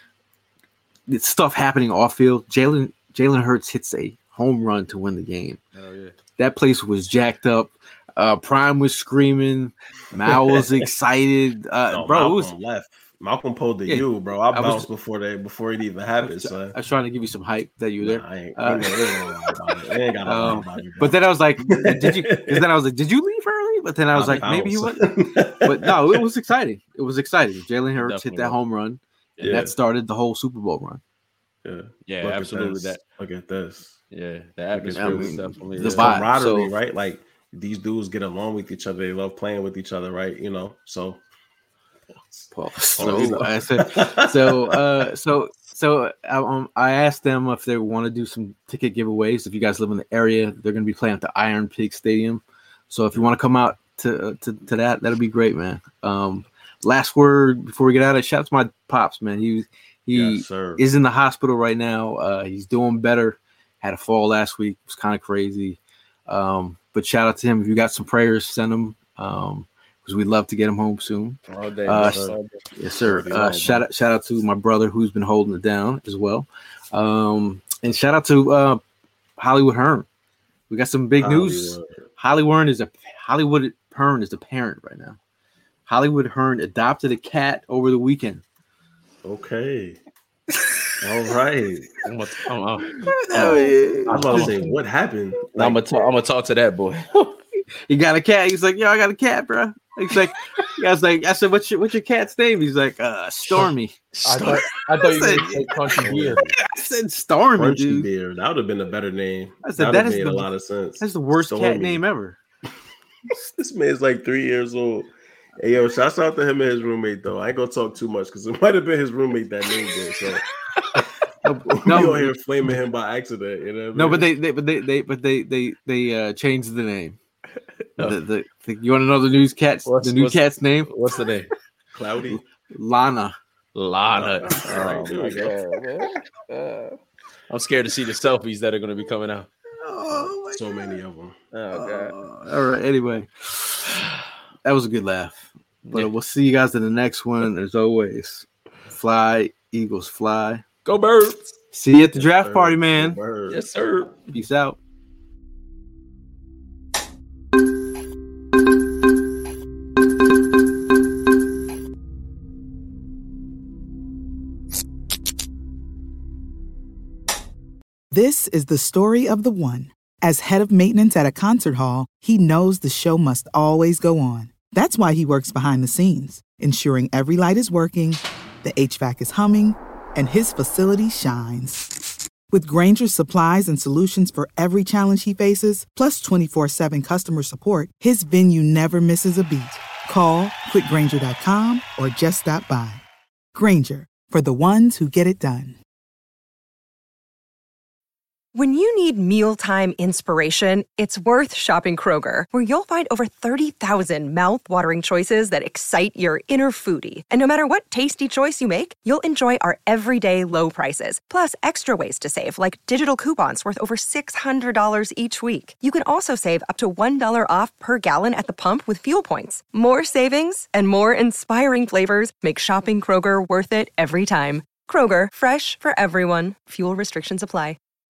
it's stuff happening off field. Jalen Jalen Hurts hits a home run to win the game.
Oh yeah,
that place was jacked up. Uh, Prime was screaming. Mal was excited. Uh,
no,
bro,
Malcolm
it was
left. Malcolm pulled the
yeah,
U, bro. I,
I
bounced
was,
before they before it even happened. So
I was trying to give you some hype that you were there.
Nah, I ain't,
uh,
I ain't, I ain't got
um,
about it,
but then I was like, did you? Because then I was like, did you leave early? But then I was I like, bounced. Maybe he wouldn't. But no, it was exciting. It was exciting. Jalen Hurts hit that home run, and yeah. that started the whole Super Bowl run.
Yeah,
yeah,
Look
absolutely.
That look at this.
Yeah, the atmosphere was definitely
the camaraderie, so, right? Like these dudes get along with each other. They love playing with each other, right? You know, so.
Well, so I said, so uh, so so I, um, I asked them if they want to do some ticket giveaways. If you guys live in the area, they're going to be playing at the Iron Pig Stadium. So if you want to come out to to, to that, that'll be great, man. Um, last word before we get out of it, shout out to my pops, man. He he
yes,
is in the hospital right now. Uh, he's doing better. Had a fall last week. It was kind of crazy. Um, but shout out to him. If you got some prayers, send them. Um, because we'd love to get him home soon.
All day,
uh,
yes, all day.
Yes, sir. Uh, shout out, shout out to my brother who's been holding it down as well, um, and shout out to uh, Hollywood Hearn. We got some big
Hollywood.
news. Hollywood Hearn is a Hollywood Hearn is the parent right now. Hollywood Hearn adopted a cat over the weekend.
Okay. All right.
I'm gonna, I'm, I'm,
oh, yeah. I'm about to say what happened.
Like, I'm gonna talk. I'm gonna talk to that boy.
He got a cat. He's like, yo, I got a cat, bro. He's like, I was like, I said, what's your what's your cat's name? He's like, uh, Stormy.
I thought, I thought you were going to say Crunchy Beer.
I said Stormy,
Crunchy
dude.
Beer. That would have been a better name.
I said
that
that
made
is the,
a lot of sense.
That's the worst
Stormy.
cat name ever.
This man's like three years old. Hey, yo, shouts out to him and his roommate, though. I ain't gonna talk too much because it might have been his roommate that named it. So.
No,
we on here flaming him by accident. You know what I
no,
mean?
but they, they, but they, they, but they, they, they uh, changed the name. No. The, the, the, you want to know the news cat's
what's,
the new
what's,
cat's name?
What's the name?
Cloudy.
Lana.
Lana.
Oh, all right, there we go.
Uh, I'm scared to see the selfies that are going to be coming out.
Oh, so God. many of them.
Oh god.
Uh, all right. Anyway, that was a good laugh. But yeah. We'll see you guys in the next one. As always, fly Eagles, fly.
Go Birds.
See you at the draft yes, party, man.
Yes, sir.
Peace out.
This is the story of the one. As head of maintenance at a concert hall, he knows the show must always go on. That's why he works behind the scenes, ensuring every light is working, the H V A C is humming, and his facility shines. With Grainger's supplies and solutions for every challenge he faces, plus twenty-four seven customer support, his venue never misses a beat. Call quick grainger dot com or just stop by. Grainger, for the ones who get it done.
When you need mealtime inspiration, it's worth shopping Kroger, where you'll find over thirty thousand mouth-watering choices that excite your inner foodie. And no matter what tasty choice you make, you'll enjoy our everyday low prices, plus extra ways to save, like digital coupons worth over six hundred dollars each week. You can also save up to one dollar off per gallon at the pump with fuel points. More savings and more inspiring flavors make shopping Kroger worth it every time. Kroger, fresh for everyone. Fuel restrictions apply.